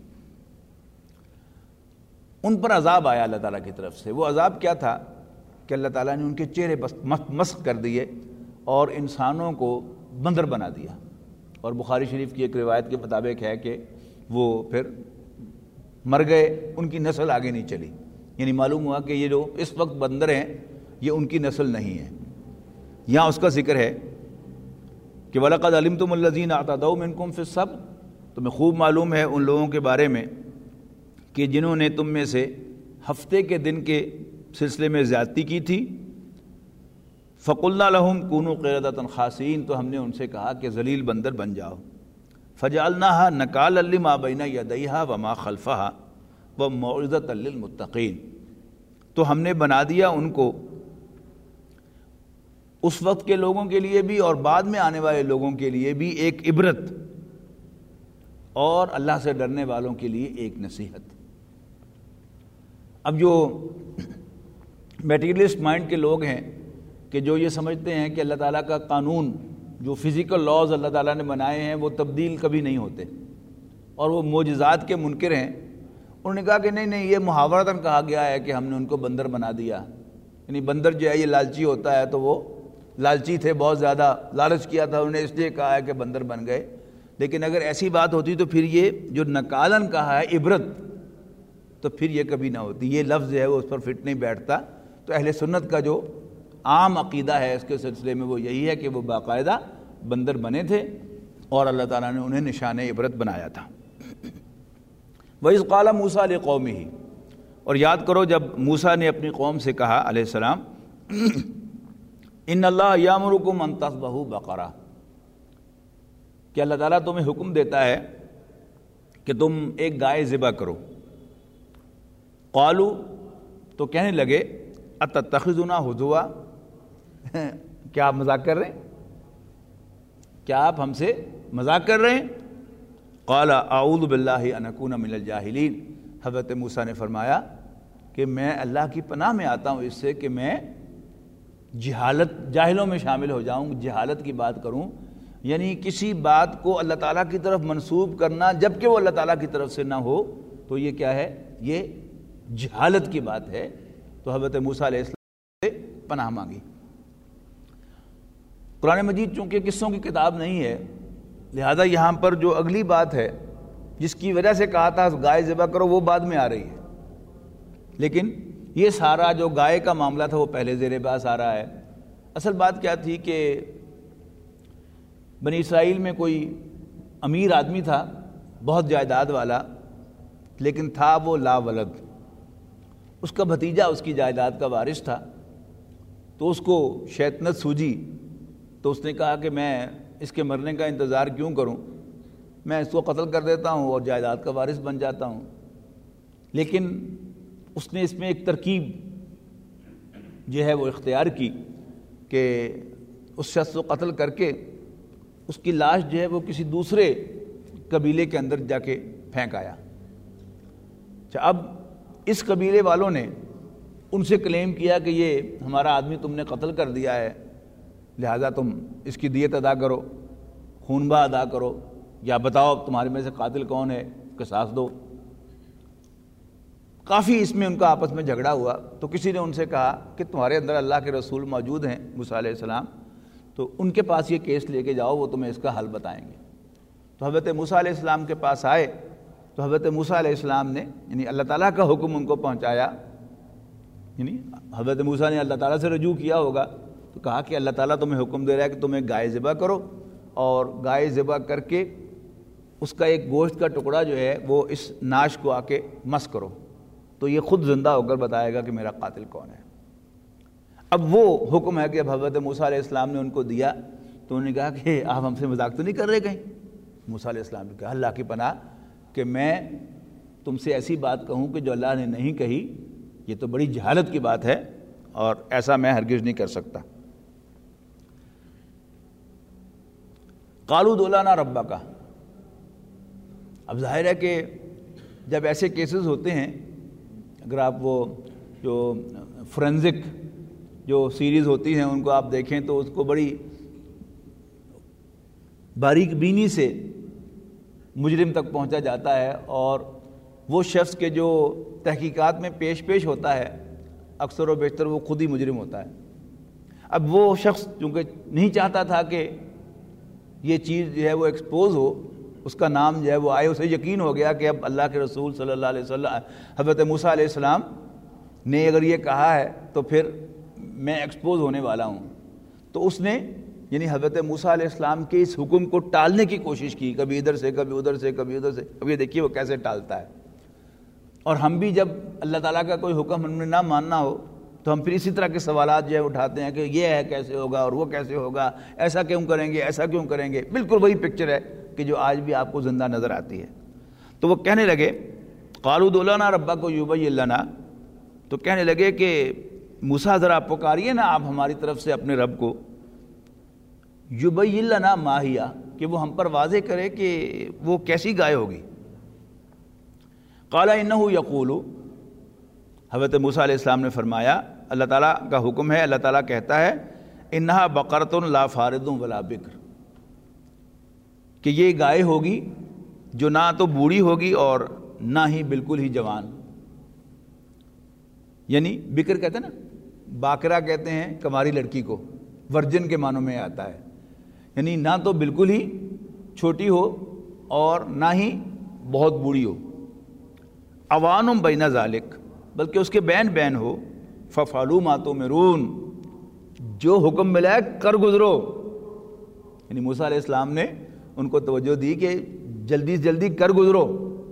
ان پر عذاب آیا اللہ تعالیٰ کی طرف سے۔ وہ عذاب کیا تھا کہ اللہ تعالیٰ نے ان کے چہرے بس مسخ کر دیے اور انسانوں کو بندر بنا دیا، اور بخاری شریف کی ایک روایت کے مطابق ہے کہ وہ پھر مر گئے، ان کی نسل آگے نہیں چلی، یعنی معلوم ہوا کہ یہ جو اس وقت بندر ہیں یہ ان کی نسل نہیں ہے۔ یہاں اس کا ذکر ہے کہ وَلَقَدْ عَلِمْتُمُ الَّذِينَ اعْتَدَوْا مِنْكُمْ فِي السَّبْتِ، تمہیں خوب معلوم ہے ان لوگوں کے بارے میں کہ جنہوں نے تم میں سے ہفتے کے دن کے سلسلے میں زیادتی کی تھی۔ فَقُلْنَا لَهُمْ كُونُوا قِرَدَةً خَاسِئِينَ، تو ہم نے ان سے کہا کہ ذلیل بندر بن جاؤ۔ فَجَعَلْنَاهَا نَكَالًا لِمَا بَيْنَ يَدَيْهَا وَمَا خَلْفَهَا وَمَوْعِظَةً لِّلْمُتَّقِينَ، تو ہم نے بنا دیا ان کو اس وقت کے لوگوں کے لیے بھی اور بعد میں آنے والے لوگوں کے لیے بھی ایک عبرت، اور اللہ سے ڈرنے والوں کے لیے ایک نصیحت۔ اب جو میٹیریلسٹ مائنڈ کے لوگ ہیں کہ جو یہ سمجھتے ہیں کہ اللہ تعالیٰ کا قانون، جو فزیکل لاز اللہ تعالیٰ نے بنائے ہیں وہ تبدیل کبھی نہیں ہوتے، اور وہ معجزات کے منکر ہیں، انہوں نے کہا کہ نہیں نہیں یہ محاورتاً کہا گیا ہے کہ ہم نے ان کو بندر بنا دیا، یعنی بندر جو ہے یہ لالچی ہوتا ہے، تو وہ لالچی تھے، بہت زیادہ لالچ کیا تھا انہوں نے، اس لیے کہا ہے کہ بندر بن گئے۔ لیکن اگر ایسی بات ہوتی تو پھر یہ جو نکالن کہا ہے عبرت، تو پھر یہ کبھی نہ ہوتی، یہ لفظ جو ہے وہ اس پر فٹ نہیں بیٹھتا۔ تو اہل سنت کا جو عام عقیدہ ہے اس کے سلسلے میں وہ یہی ہے کہ وہ باقاعدہ بندر بنے تھے اور اللہ تعالیٰ نے انہیں نشان عبرت بنایا تھا۔ وَإِذْ قَالَ مُوسَىٰ لِقَوْمِهِ، اور یاد کرو جب موسیٰ نے اپنی قوم سے کہا علیہ السلام، ان اللہ یامرکم ان تذبحوا بقرہ، کہ اللہ تعالیٰ تمہیں حکم دیتا ہے کہ تم ایک گائے ذبح کرو۔ قالوا، تو کہنے لگے اتتخذنا ہزوا، کیا آپ مذاق کر رہے ہیں؟ کیا آپ ہم سے مذاق کر رہے ہیں؟ قال اعوذ باللہ ان اکون من الجاہلین، حضرت موسیٰ نے فرمایا کہ میں اللہ کی پناہ میں آتا ہوں اس سے کہ میں جہالت جاہلوں میں شامل ہو جاؤں، جہالت کی بات کروں، یعنی کسی بات کو اللہ تعالیٰ کی طرف منسوب کرنا جبکہ وہ اللہ تعالیٰ کی طرف سے نہ ہو، تو یہ کیا ہے؟ یہ جہالت کی بات ہے۔ تو حضرت موسیٰ علیہ السلام سے پناہ مانگی۔ قرآن مجید چونکہ قصوں کی کتاب نہیں ہے، لہذا یہاں پر جو اگلی بات ہے جس کی وجہ سے کہا تھا گائے ذبح کرو، وہ بعد میں آ رہی ہے، لیکن یہ سارا جو گائے کا معاملہ تھا وہ پہلے زیر بحث آ رہا ہے۔ اصل بات کیا تھی کہ بنی اسرائیل میں کوئی امیر آدمی تھا، بہت جائیداد والا، لیکن تھا وہ لا ولد، اس کا بھتیجا اس کی جائیداد کا وارث تھا۔ تو اس کو شیطنت سوجی، تو اس نے کہا کہ میں اس کے مرنے کا انتظار کیوں کروں، میں اس کو قتل کر دیتا ہوں اور جائیداد کا وارث بن جاتا ہوں۔ لیکن اس نے اس میں ایک ترکیب جو ہے وہ اختیار کی کہ اس شخص کو قتل کر کے اس کی لاش جو ہے وہ کسی دوسرے قبیلے کے اندر جا کے پھینک آیا۔ اچھا، اب اس قبیلے والوں نے ان سے کلیم کیا کہ یہ ہمارا آدمی تم نے قتل کر دیا ہے، لہذا تم اس کی دیت ادا کرو، خونبہ ادا کرو، یا بتاؤ تمہارے میں سے قاتل کون ہے، قصاص دو۔ کافی اس میں ان کا آپس میں جھگڑا ہوا، تو کسی نے ان سے کہا کہ تمہارے اندر اللہ کے رسول موجود ہیں موسیٰ علیہ السلام، تو ان کے پاس یہ کیس لے کے جاؤ، وہ تمہیں اس کا حل بتائیں گے۔ تو حضرت موسیٰ علیہ السلام کے پاس آئے، تو حضرت موسیٰ علیہ السلام نے یعنی اللہ تعالیٰ کا حکم ان کو پہنچایا، یعنی حضرت موسیٰ نے اللہ تعالیٰ سے رجوع کیا ہوگا، تو کہا کہ اللہ تعالیٰ تمہیں حکم دے رہا ہے کہ تم ایک گائے ذبح کرو، اور گائے ذبح کر کے اس کا ایک گوشت کا ٹکڑا جو ہے وہ اس ناش کو آ کے مس کرو، تو یہ خود زندہ ہو کر بتائے گا کہ میرا قاتل کون ہے۔ اب وہ حکم ہے کہ اب حضرت موسیٰ علیہ السلام نے ان کو دیا، تو انہوں نے کہا کہ آپ ہم سے مذاق تو نہیں کر رہے کہیں؟ موسیٰ علیہ السلام نے کہا اللہ کی پناہ کہ میں تم سے ایسی بات کہوں کہ جو اللہ نے نہیں کہی، یہ تو بڑی جہالت کی بات ہے، اور ایسا میں ہرگز نہیں کر سکتا۔ قالوا ادع لنا ربک. اب ظاہر ہے کہ جب ایسے کیسز ہوتے ہیں، اگر آپ وہ جو فورینزک جو سیریز ہوتی ہیں ان کو آپ دیکھیں تو اس کو بڑی باریک بینی سے مجرم تک پہنچا جاتا ہے، اور وہ شخص کے جو تحقیقات میں پیش پیش ہوتا ہے اکثر و بیشتر وہ خود ہی مجرم ہوتا ہے. اب وہ شخص چونکہ نہیں چاہتا تھا کہ یہ چیز جو ہے وہ ایکسپوز ہو، اس کا نام جو ہے وہ آئے، اسے یقین ہو گیا کہ اب اللہ کے رسول صلی اللہ علیہ وسلم حضرت موسیٰ علیہ السلام نے اگر یہ کہا ہے تو پھر میں ایکسپوز ہونے والا ہوں. تو اس نے یعنی حضرت موسیٰ علیہ السلام کے اس حکم کو ٹالنے کی کوشش کی، کبھی ادھر سے کبھی ادھر سے کبھی ادھر سے. اب یہ دیکھیے وہ کیسے ٹالتا ہے. اور ہم بھی جب اللہ تعالیٰ کا کوئی حکم ہم نے نہ ماننا ہو تو ہم پھر اسی طرح کے سوالات جو ہے اٹھاتے ہیں کہ یہ ہے کیسے ہوگا اور وہ کیسے ہوگا، ایسا کیوں کریں گے ایسا کیوں کریں گے. بالکل وہی پکچر ہے کہ جو آج بھی آپ کو زندہ نظر آتی ہے. تو وہ کہنے لگے قالوا ادع لنا ربک یبین لنا، تو کہنے لگے کہ موسیٰ ذرا پکاریے نا آپ ہماری طرف سے اپنے رب کو، یبین لنا ما ہی، کہ وہ ہم پر واضح کرے کہ وہ کیسی گائے ہوگی. قال انہ یقول، حضرت موسیٰ علیہ السلام نے فرمایا اللہ تعالیٰ کا حکم ہے، اللہ تعالیٰ کہتا ہے انہا بقرۃ لا فارض ولا بکر، کہ یہ گائے ہوگی جو نہ تو بوڑھی ہوگی اور نہ ہی بالکل ہی جوان. یعنی بکر کہتے ہیں نا، باکرہ کہتے ہیں کماری لڑکی کو، ورجن کے معنوں میں آتا ہے. یعنی نہ تو بالکل ہی چھوٹی ہو اور نہ ہی بہت بوڑھی ہو. اوانم بین ذالک، بلکہ اس کے بین بین ہو. ففعلوا ما تؤمرون، جو حکم ملا ہے کر گزرو. یعنی موسیٰ علیہ السلام نے ان کو توجہ دی کہ جلدی جلدی کر گزرو.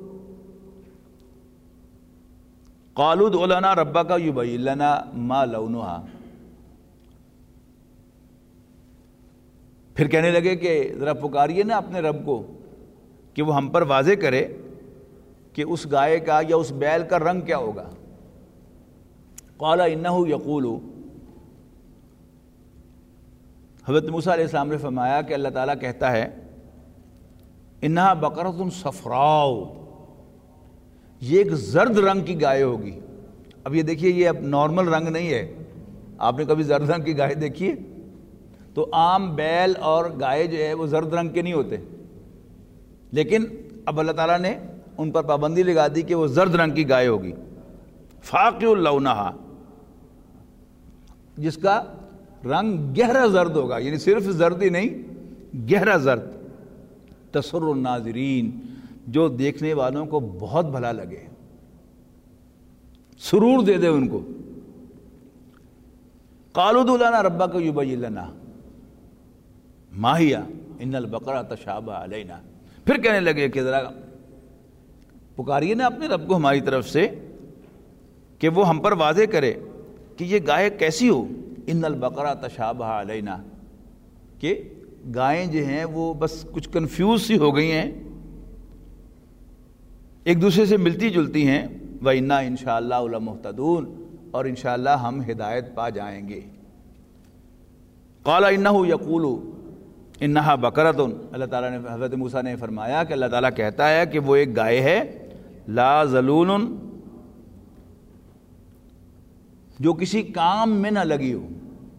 قالوا ادع لنا ربک یبین لنا ما لونھا، پھر کہنے لگے کہ ذرا پکاریے نا اپنے رب کو کہ وہ ہم پر واضح کرے کہ اس گائے کا یا اس بیل کا رنگ کیا ہوگا. قال انہ یقول، حضرت موسیٰ علیہ السلام نے فرمایا کہ اللہ تعالیٰ کہتا ہے انہا بقرۃ صفراء، یہ ایک زرد رنگ کی گائے ہوگی. اب یہ دیکھیے یہ اب نارمل رنگ نہیں ہے. آپ نے کبھی زرد رنگ کی گائے دیکھی ہے؟ تو عام بیل اور گائے جو ہے وہ زرد رنگ کے نہیں ہوتے، لیکن اب اللہ تعالیٰ نے ان پر پابندی لگا دی کہ وہ زرد رنگ کی گائے ہوگی. فاقع لونھا، جس کا رنگ گہرا زرد ہوگا، یعنی صرف زرد ہی نہیں گہرا زرد. تسر الناظرین، جو دیکھنے والوں کو بہت بھلا لگے، سرور دے دے ان کو. قالوا ادع لنا ربک یبین لنا ما ہی ان البقرۃ تشابہ علینا، پھر کہنے لگے کہ ذرا پکاریے نا اپنے رب کو ہماری طرف سے کہ وہ ہم پر واضح کرے کہ یہ گائے کیسی ہو. ان البقرۃ تشابہ علینا، کہ گائیں جو ہیں وہ بس کچھ کنفیوز سی ہو گئی ہیں، ایک دوسرے سے ملتی جلتی ہیں. وَإِنَّا إِنشَاءَ اللَّهُ لَمُهْتَدُونَ، اور انشاءاللہ ہم ہدایت پا جائیں گے. قَالَ إِنَّهُ يَقُولُ إِنَّهَا بَقَرَةٌ، اللہ تعالیٰ نے حضرت موسیٰ نے فرمایا کہ اللہ تعالیٰ کہتا ہے کہ وہ ایک گائے ہے لا ذلول، جو کسی کام میں نہ لگی ہو.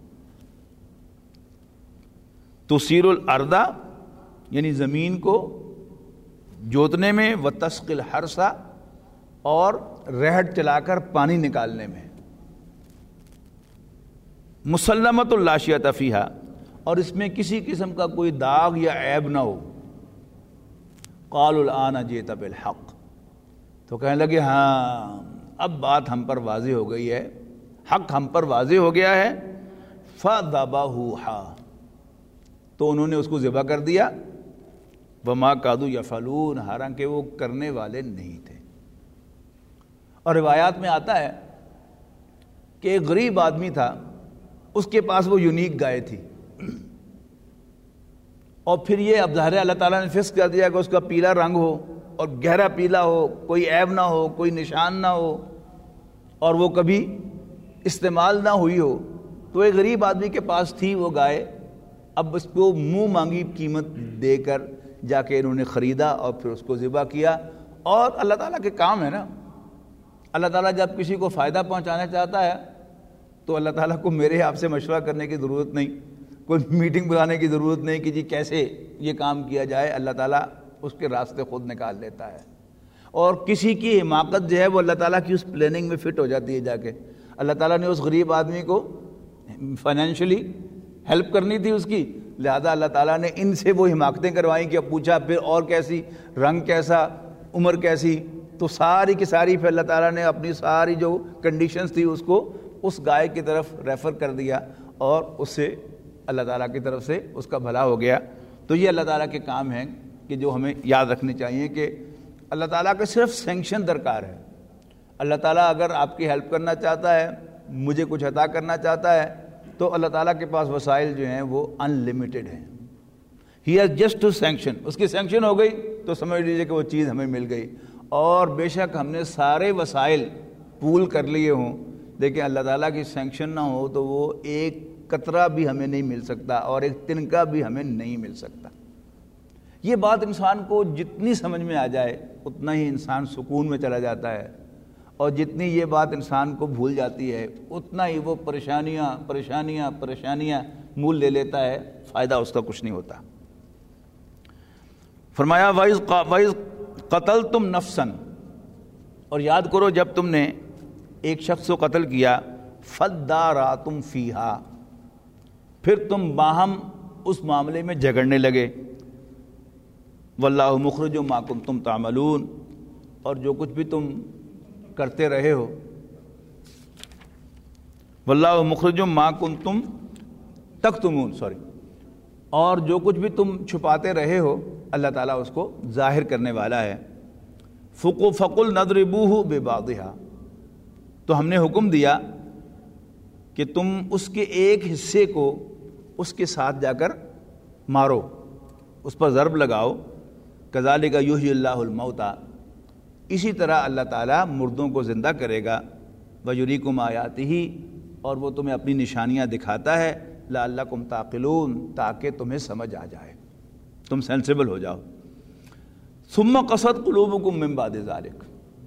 تثیر الارض، یعنی زمین کو جوتنے میں، وتسقی الحرث، اور رہٹ چلا کر پانی نکالنے میں. مسلمۃ لا شیۃ فیہا، اور اس میں کسی قسم کا کوئی داغ یا عیب نہ ہو. قالوا الآن جئت بالحق، تو کہنے لگے ہاں اب بات ہم پر واضح ہو گئی ہے، حق ہم پر واضح ہو گیا ہے. فذبحوها، تو انہوں نے اس کو ذبح کر دیا. وما کادوا یفعلون، حالانکہ وہ کرنے والے نہیں تھے. اور روایات میں آتا ہے کہ ایک غریب آدمی تھا، اس کے پاس وہ یونیک گائے تھی، اور پھر یہ اب ظاہر اللہ تعالیٰ نے فکس کر دیا کہ اس کا پیلا رنگ ہو اور گہرا پیلا ہو، کوئی عیب نہ ہو، کوئی نشان نہ ہو، اور وہ کبھی استعمال نہ ہوئی ہو. تو ایک غریب آدمی کے پاس تھی وہ گائے. اب اس کو منہ مانگی قیمت دے کر جا کے انہوں نے خریدا اور پھر اس کو ذبح کیا. اور اللہ تعالیٰ کے کام ہے نا, اللہ تعالیٰ جب کسی کو فائدہ پہنچانا چاہتا ہے تو اللہ تعالیٰ کو میرے آپ سے مشورہ کرنے کی ضرورت نہیں, کوئی میٹنگ بلانے کی ضرورت نہیں کہ جی کیسے یہ کام کیا جائے. اللہ تعالیٰ اس کے راستے خود نکال لیتا ہے, اور کسی کی حماقت جو ہے وہ اللہ تعالیٰ کی اس پلاننگ میں فٹ ہو جاتی ہے. جا کے اللہ تعالیٰ نے اس غریب آدمی کو فائنینشلی ہیلپ کرنی تھی اس کی, لہذا اللہ تعالیٰ نے ان سے وہ حماقتیں کروائیں کہ اب پوچھا پھر اور کیسی, رنگ کیسا, عمر کیسی, تو ساری کی ساری پھر اللہ تعالیٰ نے اپنی ساری جو کنڈیشنز تھی اس کو اس گائے کی طرف ریفر کر دیا اور اس سے اللہ تعالیٰ کی طرف سے اس کا بھلا ہو گیا. تو یہ اللہ تعالیٰ کے کام ہیں کہ جو ہمیں یاد رکھنے چاہیے کہ اللہ تعالیٰ کا صرف سینکشن درکار ہے. اللہ تعالیٰ اگر آپ کی ہیلپ کرنا چاہتا ہے, مجھے کچھ عطا کرنا چاہتا ہے, تو اللہ تعالیٰ کے پاس وسائل جو ہیں وہ ان لمیٹڈ ہیں. He has just to sanction, اس کی سینکشن ہو گئی تو سمجھ لیجیے کہ وہ چیز ہمیں مل گئی. اور بے شک ہم نے سارے وسائل پول کر لیے ہوں, لیکن اللہ تعالیٰ کی سینکشن نہ ہو تو وہ ایک قطرہ بھی ہمیں نہیں مل سکتا اور ایک تنکا بھی ہمیں نہیں مل سکتا. یہ بات انسان کو جتنی سمجھ میں آ جائے اتنا ہی انسان سکون میں چلا جاتا ہے, اور جتنی یہ بات انسان کو بھول جاتی ہے اتنا ہی وہ پریشانیاں پریشانیاں پریشانیاں مول لے لیتا ہے, فائدہ اس کا کچھ نہیں ہوتا. فرمایا وَإِذْ قَتَلْتُمْ نَفْسًا, اور یاد کرو جب تم نے ایک شخص کو قتل کیا, فَادَّارَأْتُمْ فِيهَا, پھر تم باہم اس معاملے میں جھگڑنے لگے. وَاللَّهُ مُخْرِجٌ مَا كُنتُمْ تَعْمَلُونَ, اور جو کچھ بھی تم کرتے رہے ہو, وَاللَّهُ مُخْرِجٌ مَا كُنتُمْ تَكْتُمُونَ سوری اور جو کچھ بھی تم چھپاتے رہے ہو اللہ تعالیٰ اس کو ظاہر کرنے والا ہے. فَقُلْ نَضْرِبُوهُ بِبَعْضِهَا, تو ہم نے حکم دیا کہ تم اس کے ایک حصے کو اس کے ساتھ جا کر مارو, اس پر ضرب لگاؤ. كَذَلِكَ يُحْيِي اللَّهُ الْمَوْتَى, اسی طرح اللہ تعالیٰ مردوں کو زندہ کرے گا. وَيُرِيكُمْ آيَاتِهِ, اور وہ تمہیں اپنی نشانیاں دکھاتا ہے. لَعَلَّكُمْ تَعْقِلُونَ, تاکہ تمہیں سمجھ آ جائے, تم سینسیبل ہو جاؤ. ثُمَّ قَسَتْ قُلُوبُكُمْ مِنْ بَعْدِ ذَلِكَ,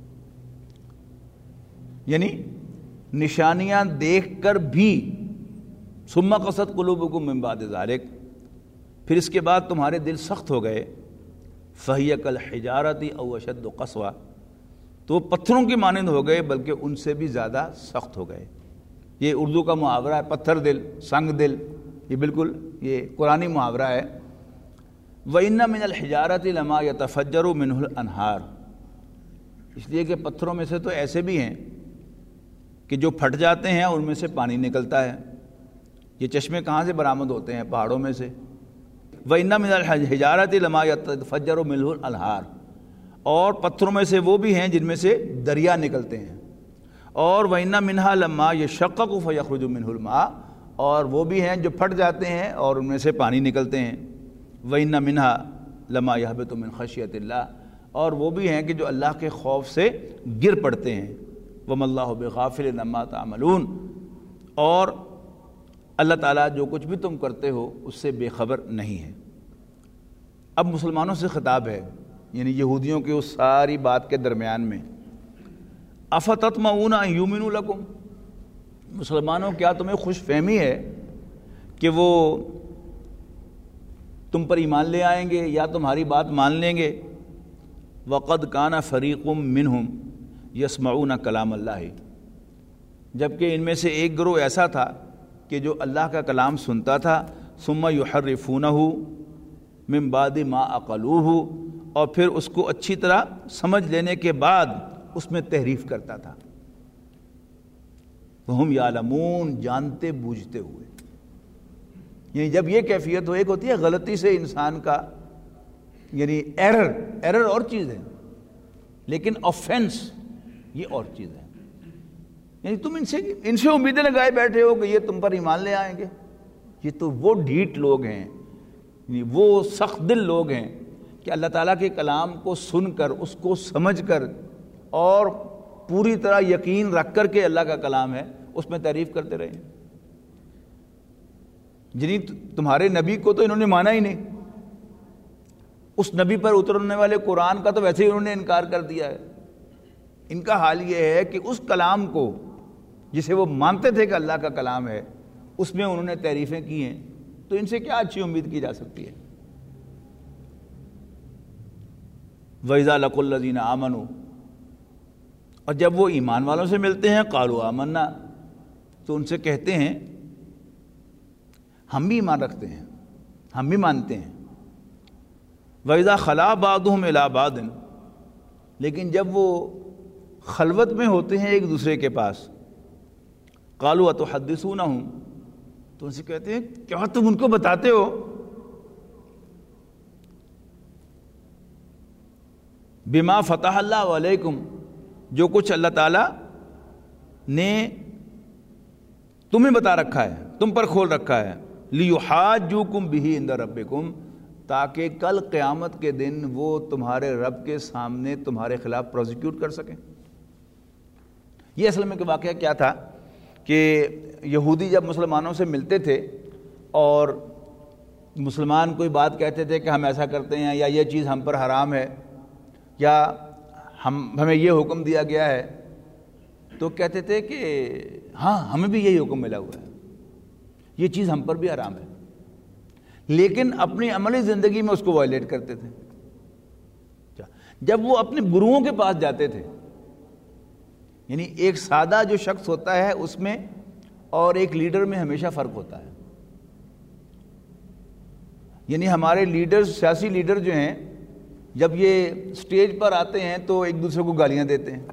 یعنی نشانیاں دیکھ کر بھی ثُمَّ قَسَتْ قُلُوبُكُمْ مِنْ بَعْدِ ذَلِكَ, پھر اس کے بعد تمہارے دل سخت ہو گئے. فَهِيَ كَالْحِجَارَةِ أَوْ أَشَدُّ قَسْوَةً, تو پتھروں کی مانند ہو گئے بلکہ ان سے بھی زیادہ سخت ہو گئے. یہ اردو کا محاورہ ہے, پتھر دل سنگ دل, یہ بالکل یہ قرآنی محاورہ ہے. وَإِنَّ مِنَ الْحِجَارَةِ لَمَا يَتَفَجَّرُ مِنْهُ الْأَنْهَارُ, اس لیے کہ پتھروں میں سے تو ایسے بھی ہیں کہ جو پھٹ جاتے ہیں اور ان میں سے پانی نکلتا ہے. یہ چشمے کہاں سے برآمد ہوتے ہیں؟ پہاڑوں میں سے. وَإِنَّ مِنَ الْحِجَارَةِ لَمَا يَتَفَجَّرُ مِنْهُ الْأَنْهَارُ, اور پتھروں میں سے وہ بھی ہیں جن میں سے دریا نکلتے ہیں. اور وَإِنَّ مِنْهَا لَمَّا يَشَّقَّقُ فَيَخْرُجُ مِنْهُ الْمَاءُ, اور وہ بھی ہیں جو پھٹ جاتے ہیں اور ان میں سے پانی نکلتے ہیں. وَإِنَّ مِنْهَا لَمَّا يَهْبِطُ مِنْ خَشْيَةِ اللَّهِ, اور وہ بھی ہیں کہ جو اللہ کے خوف سے گر پڑتے ہیں. وَمَا اللَّهُ بِغَافِلٍ عَمَّا تَعْمَلُونَ, اور اللہ تعالیٰ جو کچھ بھی تم کرتے ہو اس سے بے خبر نہیں ہے. اب مسلمانوں سے خطاب ہے, یعنی یہودیوں کی اس ساری بات کے درمیان میں. اَفَتَطْمَعُونَ أَن يُؤْمِنُوا لَكُمْ, مسلمانوں کیا تمہیں خوش فہمی ہے کہ وہ تم پر ایمان لے آئیں گے یا تمہاری بات مان لیں گے؟ وَقَدْ كَانَ فَرِيقٌ مِّنْهُمْ يَسْمَعُونَ كَلَامَ اللَّهِ, جبکہ ان میں سے ایک گروہ ایسا تھا کہ جو اللہ کا کلام سنتا تھا. ثُمَّ يُحَرِّفُونَهُ مِن بَعْدِ مَا عَقَلُوهُ, اور پھر اس کو اچھی طرح سمجھ لینے کے بعد اس میں تحریف کرتا تھا. وَهُمْ يَعْلَمُونَ, جانتے بوجھتے ہوئے. یعنی جب یہ کیفیت ہو, ایک ہوتی ہے غلطی سے انسان کا یعنی ایرر, ایرر اور چیز ہے, لیکن آفینس یہ اور چیز ہے. یعنی تم ان سے ان سے امیدیں لگائے بیٹھے ہو کہ یہ تم پر ایمان لے آئیں گے. یہ تو وہ ڈھیٹ لوگ ہیں, یعنی وہ سخت دل لوگ ہیں کہ اللہ تعالیٰ کے کلام کو سن کر, اس کو سمجھ کر اور پوری طرح یقین رکھ کر کے اللہ کا کلام ہے اس میں تعریف کرتے رہے. یعنی تمہارے نبی کو تو انہوں نے مانا ہی نہیں، اس نبی پر اترنے والے قرآن کا تو ویسے ہی انہوں نے انکار کر دیا ہے۔ ان کا حال یہ ہے کہ اس کلام کو جسے وہ مانتے تھے کہ اللہ کا کلام ہے، اس میں انہوں نے تعریفیں کی ہیں، تو ان سے کیا اچھی امید کی جا سکتی ہے۔ وَإِذَا لَقُوا الَّذِينَ آمَنُوا، اور جب وہ ایمان والوں سے ملتے ہیں قَالُوا آمَنَّا، تو ان سے کہتے ہیں ہم بھی ایمان رکھتے ہیں، ہم بھی مانتے ہیں۔ وَإِذَا خَلَا بَعْضُهُمْ إِلَىٰ بَعْضٍ، لیکن جب وہ خلوت میں ہوتے ہیں ایک دوسرے کے پاس، قَالُوا أَتُحَدِّثُونَهُمْ، تو ان سے کہتے ہیں کیا تم ان کو بتاتے ہو بِمَا فَتَحَ اللَّهُ عَلَيْكُمْ، جو کچھ اللہ تعالیٰ نے تمہیں بتا رکھا ہے، تم پر کھول رکھا ہے، لِيُحَاجُّوكُمْ بِهِ عِندَ رَبِّكُمْ، تاکہ کل قیامت کے دن وہ تمہارے رب کے سامنے تمہارے خلاف پروزیکیوٹ کر سکیں۔ یہ اصل میں کہ واقعہ کیا تھا کہ یہودی جب مسلمانوں سے ملتے تھے اور مسلمان کوئی بات کہتے تھے کہ ہم ایسا کرتے ہیں یا یہ چیز ہم پر حرام ہے یا ہم ہمیں یہ حکم دیا گیا ہے، تو کہتے تھے کہ ہاں ہمیں بھی یہی حکم ملا ہوا ہے، یہ چیز ہم پر بھی حرام ہے، لیکن اپنی عملی زندگی میں اس کو وائلیٹ کرتے تھے۔ جب وہ اپنے گروؤں کے پاس جاتے تھے، یعنی ایک سادہ جو شخص ہوتا ہے اس میں اور ایک لیڈر میں ہمیشہ فرق ہوتا ہے۔ یعنی ہمارے لیڈر، سیاسی لیڈر جو ہیں، جب یہ سٹیج پر آتے ہیں تو ایک دوسرے کو گالیاں دیتے ہیں،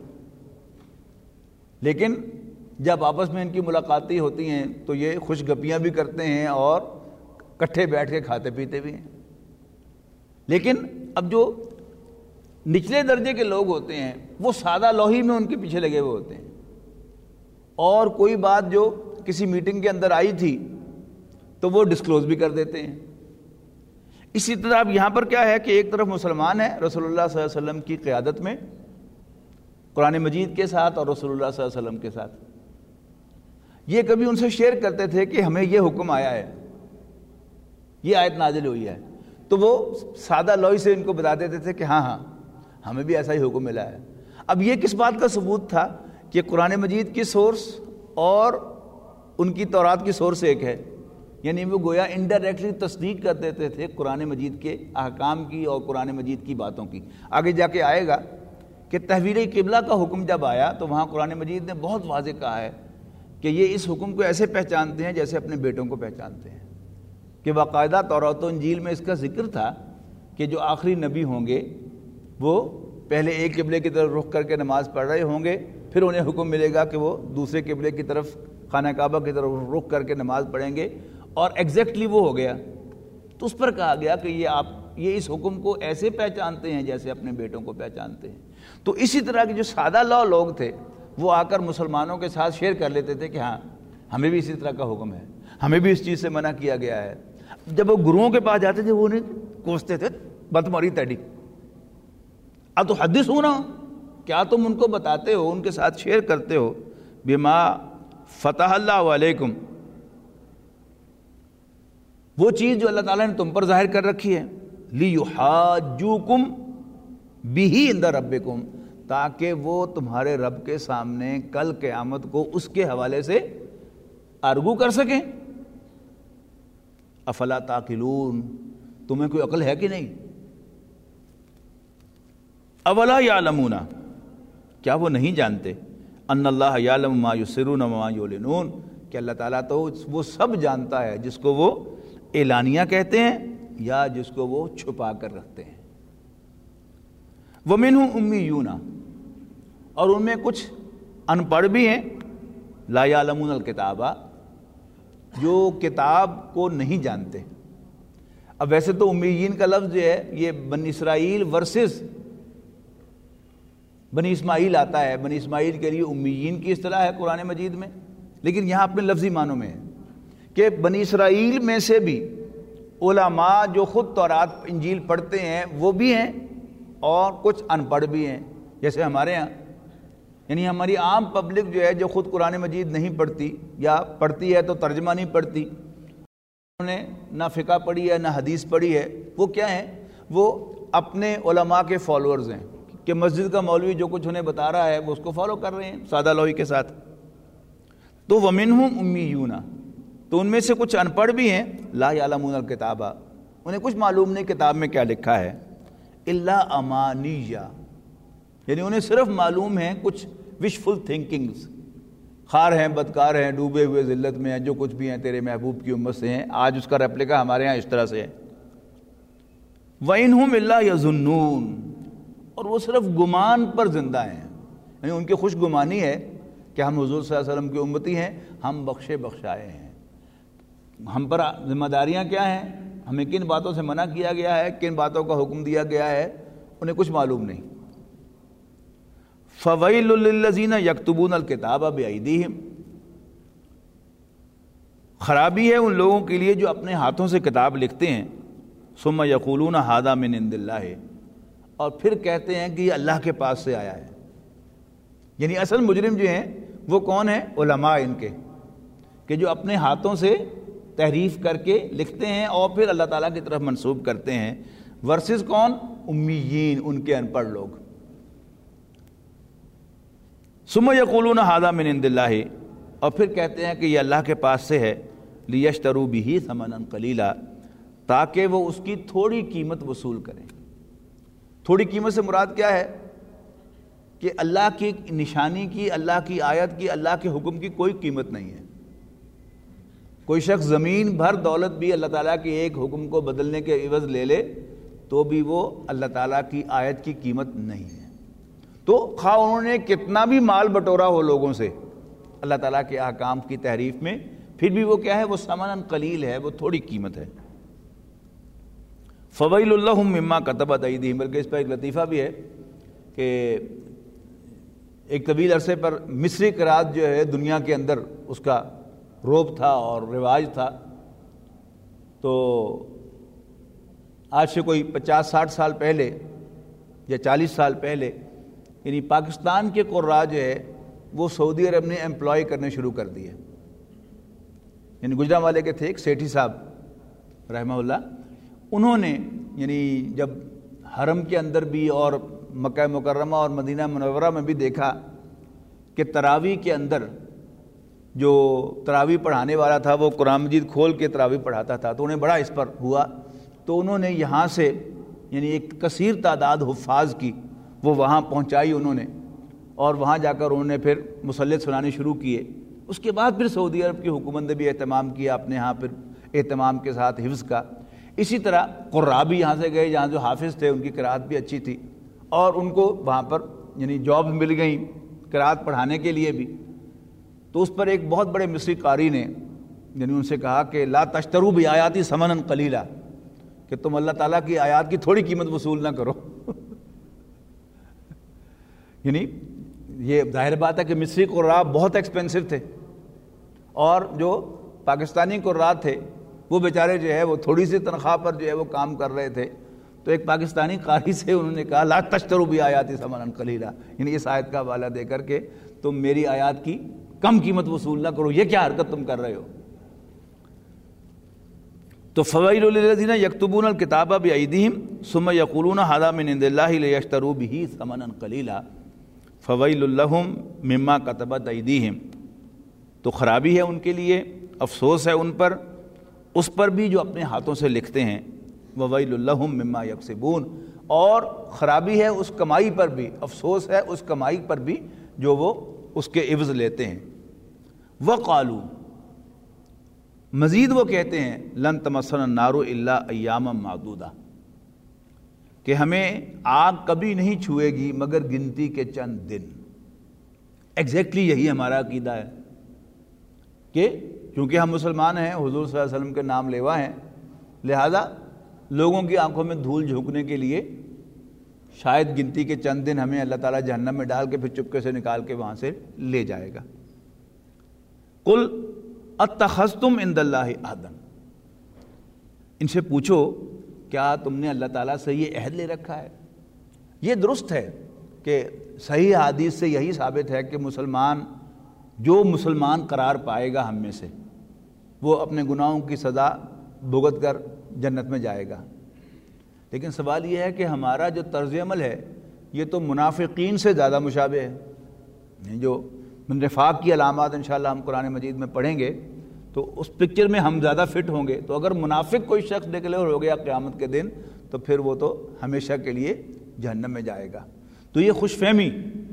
لیکن جب آپس میں ان کی ملاقاتیں ہوتی ہیں تو یہ خوش گپیاں بھی کرتے ہیں اور کٹھے بیٹھ کے کھاتے پیتے بھی ہیں۔ لیکن اب جو نچلے درجے کے لوگ ہوتے ہیں وہ سادہ لوہی میں ان کے پیچھے لگے ہوئے ہوتے ہیں، اور کوئی بات جو کسی میٹنگ کے اندر آئی تھی تو وہ ڈسکلوز بھی کر دیتے ہیں۔ اسی طرح اب یہاں پر کیا ہے کہ ایک طرف مسلمان ہے رسول اللہ صلی اللہ علیہ وسلم کی قیادت میں قرآن مجید کے ساتھ اور رسول اللہ صلی اللہ علیہ وسلم کے ساتھ، یہ کبھی ان سے شیئر کرتے تھے کہ ہمیں یہ حکم آیا ہے، یہ آیت نازل ہوئی ہے، تو وہ سادہ لوئی سے ان کو بتا دیتے تھے کہ ہاں ہاں ہمیں بھی ایسا ہی حکم ملا ہے۔ اب یہ کس بات کا ثبوت تھا کہ قرآن مجید کی سورس اور ان کی تورات کی سورس ایک ہے، یعنی وہ گویا انڈائریکٹلی تصدیق کر دیتے تھے قرآن مجید کے احکام کی اور قرآن مجید کی باتوں کی۔ آگے جا کے آئے گا کہ تحویل قبلہ کا حکم جب آیا تو وہاں قرآن مجید نے بہت واضح کہا ہے کہ یہ اس حکم کو ایسے پہچانتے ہیں جیسے اپنے بیٹوں کو پہچانتے ہیں، کہ باقاعدہ تورات و انجیل میں اس کا ذکر تھا کہ جو آخری نبی ہوں گے وہ پہلے ایک قبلے کی طرف رخ کر کے نماز پڑھ رہے ہوں گے، پھر انہیں حکم ملے گا کہ وہ دوسرے قبلے کی طرف خانہ کعبہ کی طرف رخ کر کے نماز پڑھیں گے، اور ایگزیکٹلی وہ ہو گیا۔ تو اس پر کہا گیا کہ یہ آپ یہ اس حکم کو ایسے پہچانتے ہیں جیسے اپنے بیٹوں کو پہچانتے ہیں۔ تو اسی طرح کے جو سادہ لو لوگ تھے وہ آ کر مسلمانوں کے ساتھ شیئر کر لیتے تھے کہ ہاں ہمیں بھی اسی طرح کا حکم ہے، ہمیں بھی اس چیز سے منع کیا گیا ہے۔ جب وہ گروؤں کے پاس جاتے تھے وہ انہیں کوستے تھے، بتماری تیڈی اتحدثون، کیا تم ان کو بتاتے ہو، ان کے ساتھ شیئر کرتے ہو بما فتح اللہ علیکم، وہ چیز جو اللہ تعالیٰ نے تم پر ظاہر کر رکھی ہے، لیحاجوکم بہ عند ربکم، تاکہ وہ تمہارے رب کے سامنے کل قیامت کو اس کے حوالے سے آرگو کر سکیں۔ افلا تعقلون، تمہیں کوئی عقل ہے کہ نہیں؟ اولا یعلمون، کیا وہ نہیں جانتے ان اللہ یعلم ما یسرون وما یعلنون، کہ اللہ تعالیٰ تو وہ سب جانتا ہے جس کو وہ اعلانیہ کہتے ہیں یا جس کو وہ چھپا کر رکھتے ہیں۔ وَمِنْهُمْ أُمِّيُّونَ، اور ان میں کچھ ان پڑھ بھی ہیں، لا یعلمون الکتاب، جو کتاب کو نہیں جانتے۔ اب ویسے تو امیین کا لفظ جو ہے یہ بنی اسرائیل ورسز بنی اسماعیل آتا ہے، بنی اسماعیل کے لیے امیین کی اصطلاح ہے قرآن مجید میں، لیکن یہاں اپنے لفظی معنوں میں ہے کہ بنی اسرائیل میں سے بھی علماء جو خود تورات انجیل پڑھتے ہیں وہ بھی ہیں اور کچھ ان پڑھ بھی ہیں، جیسے ہمارے ہاں، یعنی ہماری عام پبلک جو ہے جو خود قرآن مجید نہیں پڑھتی یا پڑھتی ہے تو ترجمہ نہیں پڑھتی، نے نہ فقہ پڑھی ہے نہ حدیث پڑھی ہے، وہ کیا ہیں؟ وہ اپنے علماء کے فالوورز ہیں کہ مسجد کا مولوی جو کچھ انہیں بتا رہا ہے وہ اس کو فالو کر رہے ہیں سادہ لوہی کے ساتھ۔ تو وَمِنْهُمْ أُمِّيُّونَ، تو ان میں سے کچھ ان پڑھ بھی ہیں، لا یعلمون الکتاب، انہیں کچھ معلوم نہیں کتاب میں کیا لکھا ہے، الا امانیہ، یعنی انہیں صرف معلوم ہیں کچھ وشفل تھنکنگز، خار ہیں، بدکار ہیں، ڈوبے ہوئے ذلت میں ہیں، جو کچھ بھی ہیں تیرے محبوب کی امت سے ہیں۔ آج اس کا ریپلیکا ہمارے ہاں اس طرح سے ہے، وَإِنْهُمْ إِلَّا يَظُنُّونَ، اور وہ صرف گمان پر زندہ ہیں، یعنی ان کی خوش گمانی ہے کہ ہم حضور صلی اللہ علیہ وسلم کی امتی ہیں، ہم بخشے بخشائے ہیں۔ ہم پر ذمہ داریاں کیا ہیں، ہمیں کن باتوں سے منع کیا گیا ہے، کن باتوں کا حکم دیا گیا ہے، انہیں کچھ معلوم نہیں۔ فَوَيْلٌ لِّلَّذِينَ يَكْتُبُونَ الْكِتَابَ بِأَيْدِيهِمْ، خرابی ہے ان لوگوں کے لیے جو اپنے ہاتھوں سے کتاب لکھتے ہیں، ثُمَّ يَقُولُونَ هَذَا مِنْ عِنْدِ اللَّهِ، اور پھر کہتے ہیں کہ یہ اللہ کے پاس سے آیا ہے۔ یعنی اصل مجرم جو ہیں وہ کون ہیں؟ علماء ان کے، کہ جو اپنے ہاتھوں سے تحریف کر کے لکھتے ہیں اور پھر اللہ تعالیٰ کی طرف منسوب کرتے ہیں، ورسز کون؟ امیین، ان کے ان پڑھ لوگ۔ ثم یقولون ھذا من عند اللہ، اور پھر کہتے ہیں کہ یہ اللہ کے پاس سے ہے، لیشتروا بہ ثمنا قلیلا، تاکہ وہ اس کی تھوڑی قیمت وصول کریں۔ تھوڑی قیمت سے مراد کیا ہے؟ کہ اللہ کی نشانی کی، اللہ کی آیت کی، اللہ کے حکم کی کوئی قیمت نہیں ہے۔ کوئی شخص زمین بھر دولت بھی اللہ تعالیٰ کے ایک حکم کو بدلنے کے عوض لے لے تو بھی وہ اللہ تعالیٰ کی آیت کی قیمت نہیں ہے۔ تو خواہ انہوں نے کتنا بھی مال بٹورا ہو لوگوں سے اللہ تعالیٰ کے احکام کی تحریف میں، پھر بھی وہ کیا ہے؟ وہ ثمن قلیل ہے، وہ تھوڑی قیمت ہے۔ فویل لہم مما کتبت ایدیہم، بلکہ اس پر ایک لطیفہ بھی ہے کہ ایک طویل عرصے پر مصری قرات جو ہے دنیا کے اندر اس کا روب تھا اور رواج تھا، تو آج سے کوئی پچاس ساٹھ سال پہلے یا چالیس سال پہلے یعنی پاکستان کے قراء جو ہے وہ سعودی عرب نے امپلائی کرنے شروع کر دیے۔ یعنی گجرانوالے کے تھے ایک سیٹھی صاحب رحمہ اللہ، انہوں نے یعنی جب حرم کے اندر بھی اور مکہ مکرمہ اور مدینہ منورہ میں بھی دیکھا کہ تراویح کے اندر جو تراویح پڑھانے والا تھا وہ قرآن مجید کھول کے تراویح پڑھاتا تھا، تو انہیں بڑا اس پر ہوا، تو انہوں نے یہاں سے یعنی ایک کثیر تعداد حفاظ کی وہ وہاں پہنچائی انہوں نے، اور وہاں جا کر انہوں نے پھر مصلت سنانے شروع کیے۔ اس کے بعد پھر سعودی عرب کی حکومت نے بھی اہتمام کیا اپنے ہاں پھر اہتمام کے ساتھ حفظ کا۔ اسی طرح قراء بھی یہاں سے گئے جہاں جو حافظ تھے ان کی قرات بھی اچھی تھی، اور ان کو وہاں پر یعنی جاب مل گئیں قرات پڑھانے کے لیے بھی۔ تو اس پر ایک بہت بڑے مصری قاری نے یعنی ان سے کہا کہ لا تشتروا بآیاتی ثمنا قلیلا، کہ تم اللہ تعالیٰ کی آیات کی تھوڑی قیمت وصول نہ کرو۔ یعنی یہ ظاہر بات ہے کہ مصری قراء بہت ایکسپینسو تھے، اور جو پاکستانی قراء تھے وہ بیچارے جو ہے وہ تھوڑی سی تنخواہ پر جو ہے وہ کام کر رہے تھے۔ تو ایک پاکستانی قاری سے انہوں نے کہا لا تشتروا بآیاتی ثمنا قلیلا، یعنی اس آیت کا حوالہ دے کر کہ تم میری آیات کی کم قیمت وصول نہ کرو، یہ کیا حرکت تم کر رہے ہو۔ تو فویل للذین یکتبون الکتاب بایدیہم ثم یقولون ھذا من عند اللہ لیشتروا بہ ثمنا قلیلا فویل لہم مما کتبت ایدیہم، تو خرابی ہے ان کے لیے، افسوس ہے ان پر، اس پر بھی جو اپنے ہاتھوں سے لکھتے ہیں، وویل لہم مما یکسبون، اور خرابی ہے اس کمائی پر بھی، افسوس ہے اس کمائی پر بھی جو وہ اس کے عوض لیتے ہیں۔ وقالوا، مزید وہ کہتے ہیں لن تمسنا النار الا ایاما معدودہ، کہ ہمیں آگ کبھی نہیں چھوئے گی مگر گنتی کے چند دن۔ ایگزیکٹلی یہی ہمارا عقیدہ ہے کہ چونکہ ہم مسلمان ہیں، حضور صلی اللہ علیہ وسلم کے نام لیوا ہیں، لہذا لوگوں کی آنکھوں میں دھول جھونکنے کے لیے شاید گنتی کے چند دن ہمیں اللہ تعالیٰ جہنم میں ڈال کے پھر چپکے سے نکال کے وہاں سے لے جائے گا۔ قل اتخذتم عند اللہ عہدا، ان سے پوچھو کیا تم نے اللہ تعالیٰ سے یہ عہد لے رکھا ہے؟ یہ درست ہے کہ صحیح حدیث سے یہی ثابت ہے کہ مسلمان جو مسلمان قرار پائے گا ہم میں سے، وہ اپنے گناہوں کی سزا بھگت کر جنت میں جائے گا۔ لیکن سوال یہ ہے کہ ہمارا جو طرز عمل ہے یہ تو منافقین سے زیادہ مشابہ ہے۔ جو نفاق کی علامات انشاءاللہ ہم قرآن مجید میں پڑھیں گے تو اس پکچر میں ہم زیادہ فٹ ہوں گے۔ تو اگر منافق کوئی شخص ڈکلیئر ہو گیا قیامت کے دن تو پھر وہ تو ہمیشہ کے لیے جہنم میں جائے گا۔ تو یہ خوش فہمی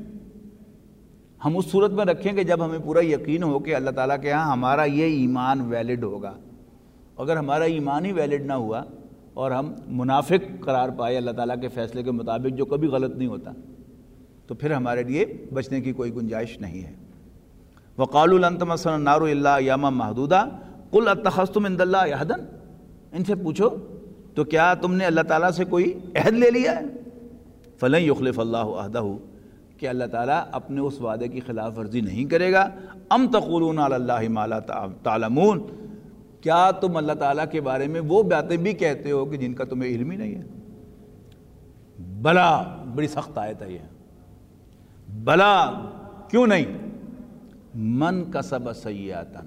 ہم اس صورت میں رکھیں کہ جب ہمیں پورا یقین ہو کہ اللہ تعالیٰ کے ہاں ہمارا یہ ایمان ویلڈ ہوگا۔ اگر ہمارا ایمان ہی ویلڈ نہ ہوا اور ہم منافق قرار پائے اللہ تعالیٰ کے فیصلے کے مطابق جو کبھی غلط نہیں ہوتا، تو پھر ہمارے لیے بچنے کی کوئی گنجائش نہیں ہے۔ وَقَالُوا لَن تَمَسَّنَا النَّارُ إِلَّا أَيَّامًا مَّعْدُودَةً قُلْ أَتَّخَذْتُم عِندَ اللَّهِ عَهْدًا، ان سے پوچھو تو کیا تم نے اللہ تعالیٰ سے کوئی عہد لے لیا ہے؟ فَلَن يُخْلِفَ اللَّهُ عَهْدَهُ، کہ اللہ تعالیٰ اپنے اس وعدے کی خلاف ورزی نہیں کرے گا۔ أَمْ تَقُولُونَ عَلَى اللَّهِ مَا لَا تَعْلَمُونَ، کیا تم اللہ تعالیٰ کے بارے میں وہ باتیں بھی کہتے ہو کہ جن کا تمہیں علم ہی نہیں ہے؟ بلا، بڑی سخت آیت ہے یہ۔ بلا، کیوں نہیں؟ من کسب سیئاتن،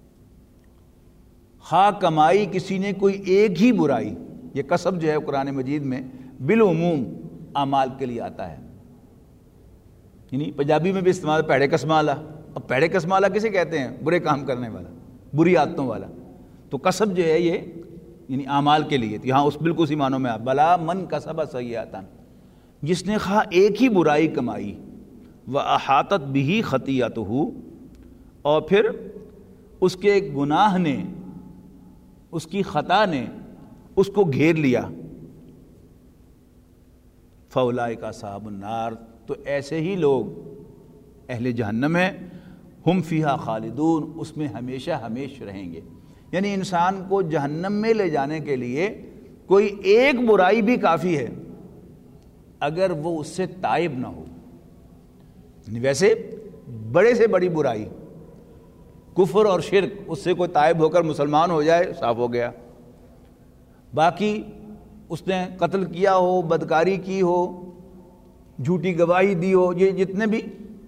خواہ کمائی کسی نے کوئی ایک ہی برائی، یہ کسب جو ہے قرآن مجید میں بالعموم اعمال کے لیے آتا ہے، یعنی پنجابی میں بھی استعمال پیڑے کسمالا۔ اب پیڑے کسمالا کسے کہتے ہیں؟ برے کام کرنے والا، بری عادتوں والا۔ تو کسب جو ہے یہ یعنی اعمال کے لیے، یہاں اس بالکل اسی معنوں میں آپ بلا من کسب سیئاتن، جس نے خواہ ایک ہی برائی کمائی، وَأَحَاطَتْ بِهِ خَطِیَّتُهُ، اور پھر اس کے گناہ نے، اس کی خطا نے اس کو گھیر لیا، فَأُولَٰئِکَ أَصْحَابُ النَّارِ، تو ایسے ہی لوگ اہل جہنم ہیں، ہم فیہا خالدون، اس میں ہمیشہ ہمیش رہیں گے۔ یعنی انسان کو جہنم میں لے جانے کے لیے کوئی ایک برائی بھی کافی ہے اگر وہ اس سے تائب نہ ہو۔ یعنی ویسے بڑے سے بڑی برائی کفر اور شرک، اس سے کوئی تائب ہو کر مسلمان ہو جائے صاف ہو گیا۔ باقی اس نے قتل کیا ہو، بدکاری کی ہو، جھوٹی گواہی دی ہو، یہ جتنے بھی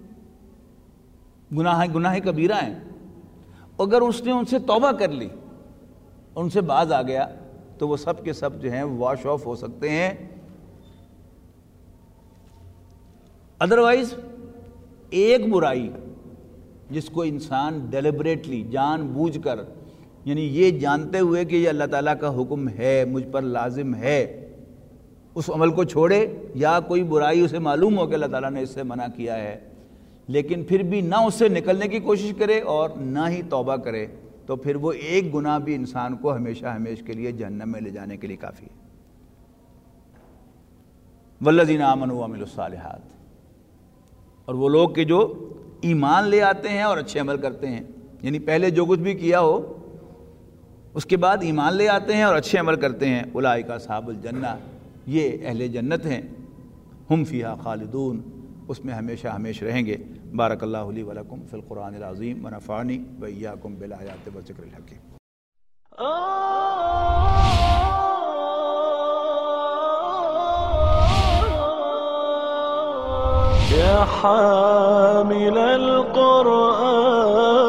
گناہ گناہ کبیرہ ہیں، اگر اس نے ان سے توبہ کر لی، ان سے باز آ گیا، تو وہ سب کے سب جو ہیں واش آف ہو سکتے ہیں۔ ادروائز ایک برائی جس کو انسان ڈیلیبریٹلی جان بوجھ کر، یعنی یہ جانتے ہوئے کہ یہ اللہ تعالیٰ کا حکم ہے، مجھ پر لازم ہے، اس عمل کو چھوڑے، یا کوئی برائی اسے معلوم ہو کہ اللہ تعالیٰ نے اس سے منع کیا ہے لیکن پھر بھی نہ اس سے نکلنے کی کوشش کرے اور نہ ہی توبہ کرے، تو پھر وہ ایک گناہ بھی انسان کو ہمیشہ ہمیش کے لیے جہنم میں لے جانے کے لیے کافی ہے۔ والذین آمنوا وعملوا الصالحات، اور وہ لوگ کہ جو ایمان لے آتے ہیں اور اچھے عمل کرتے ہیں، یعنی پہلے جو کچھ بھی کیا ہو اس کے بعد ایمان لے آتے ہیں اور اچھے عمل کرتے ہیں، اولئک اصحاب الجنہ، یہ اہل جنت ہیں، ہم فیہا خالدون، اس میں ہمیشہ ہمیش رہیں گے۔ بارک اللہ لی ولکم فی القرآن العظیم ونفعنی وإیاکم بالآیات والذکر الحکیم۔ يا حامل القرآن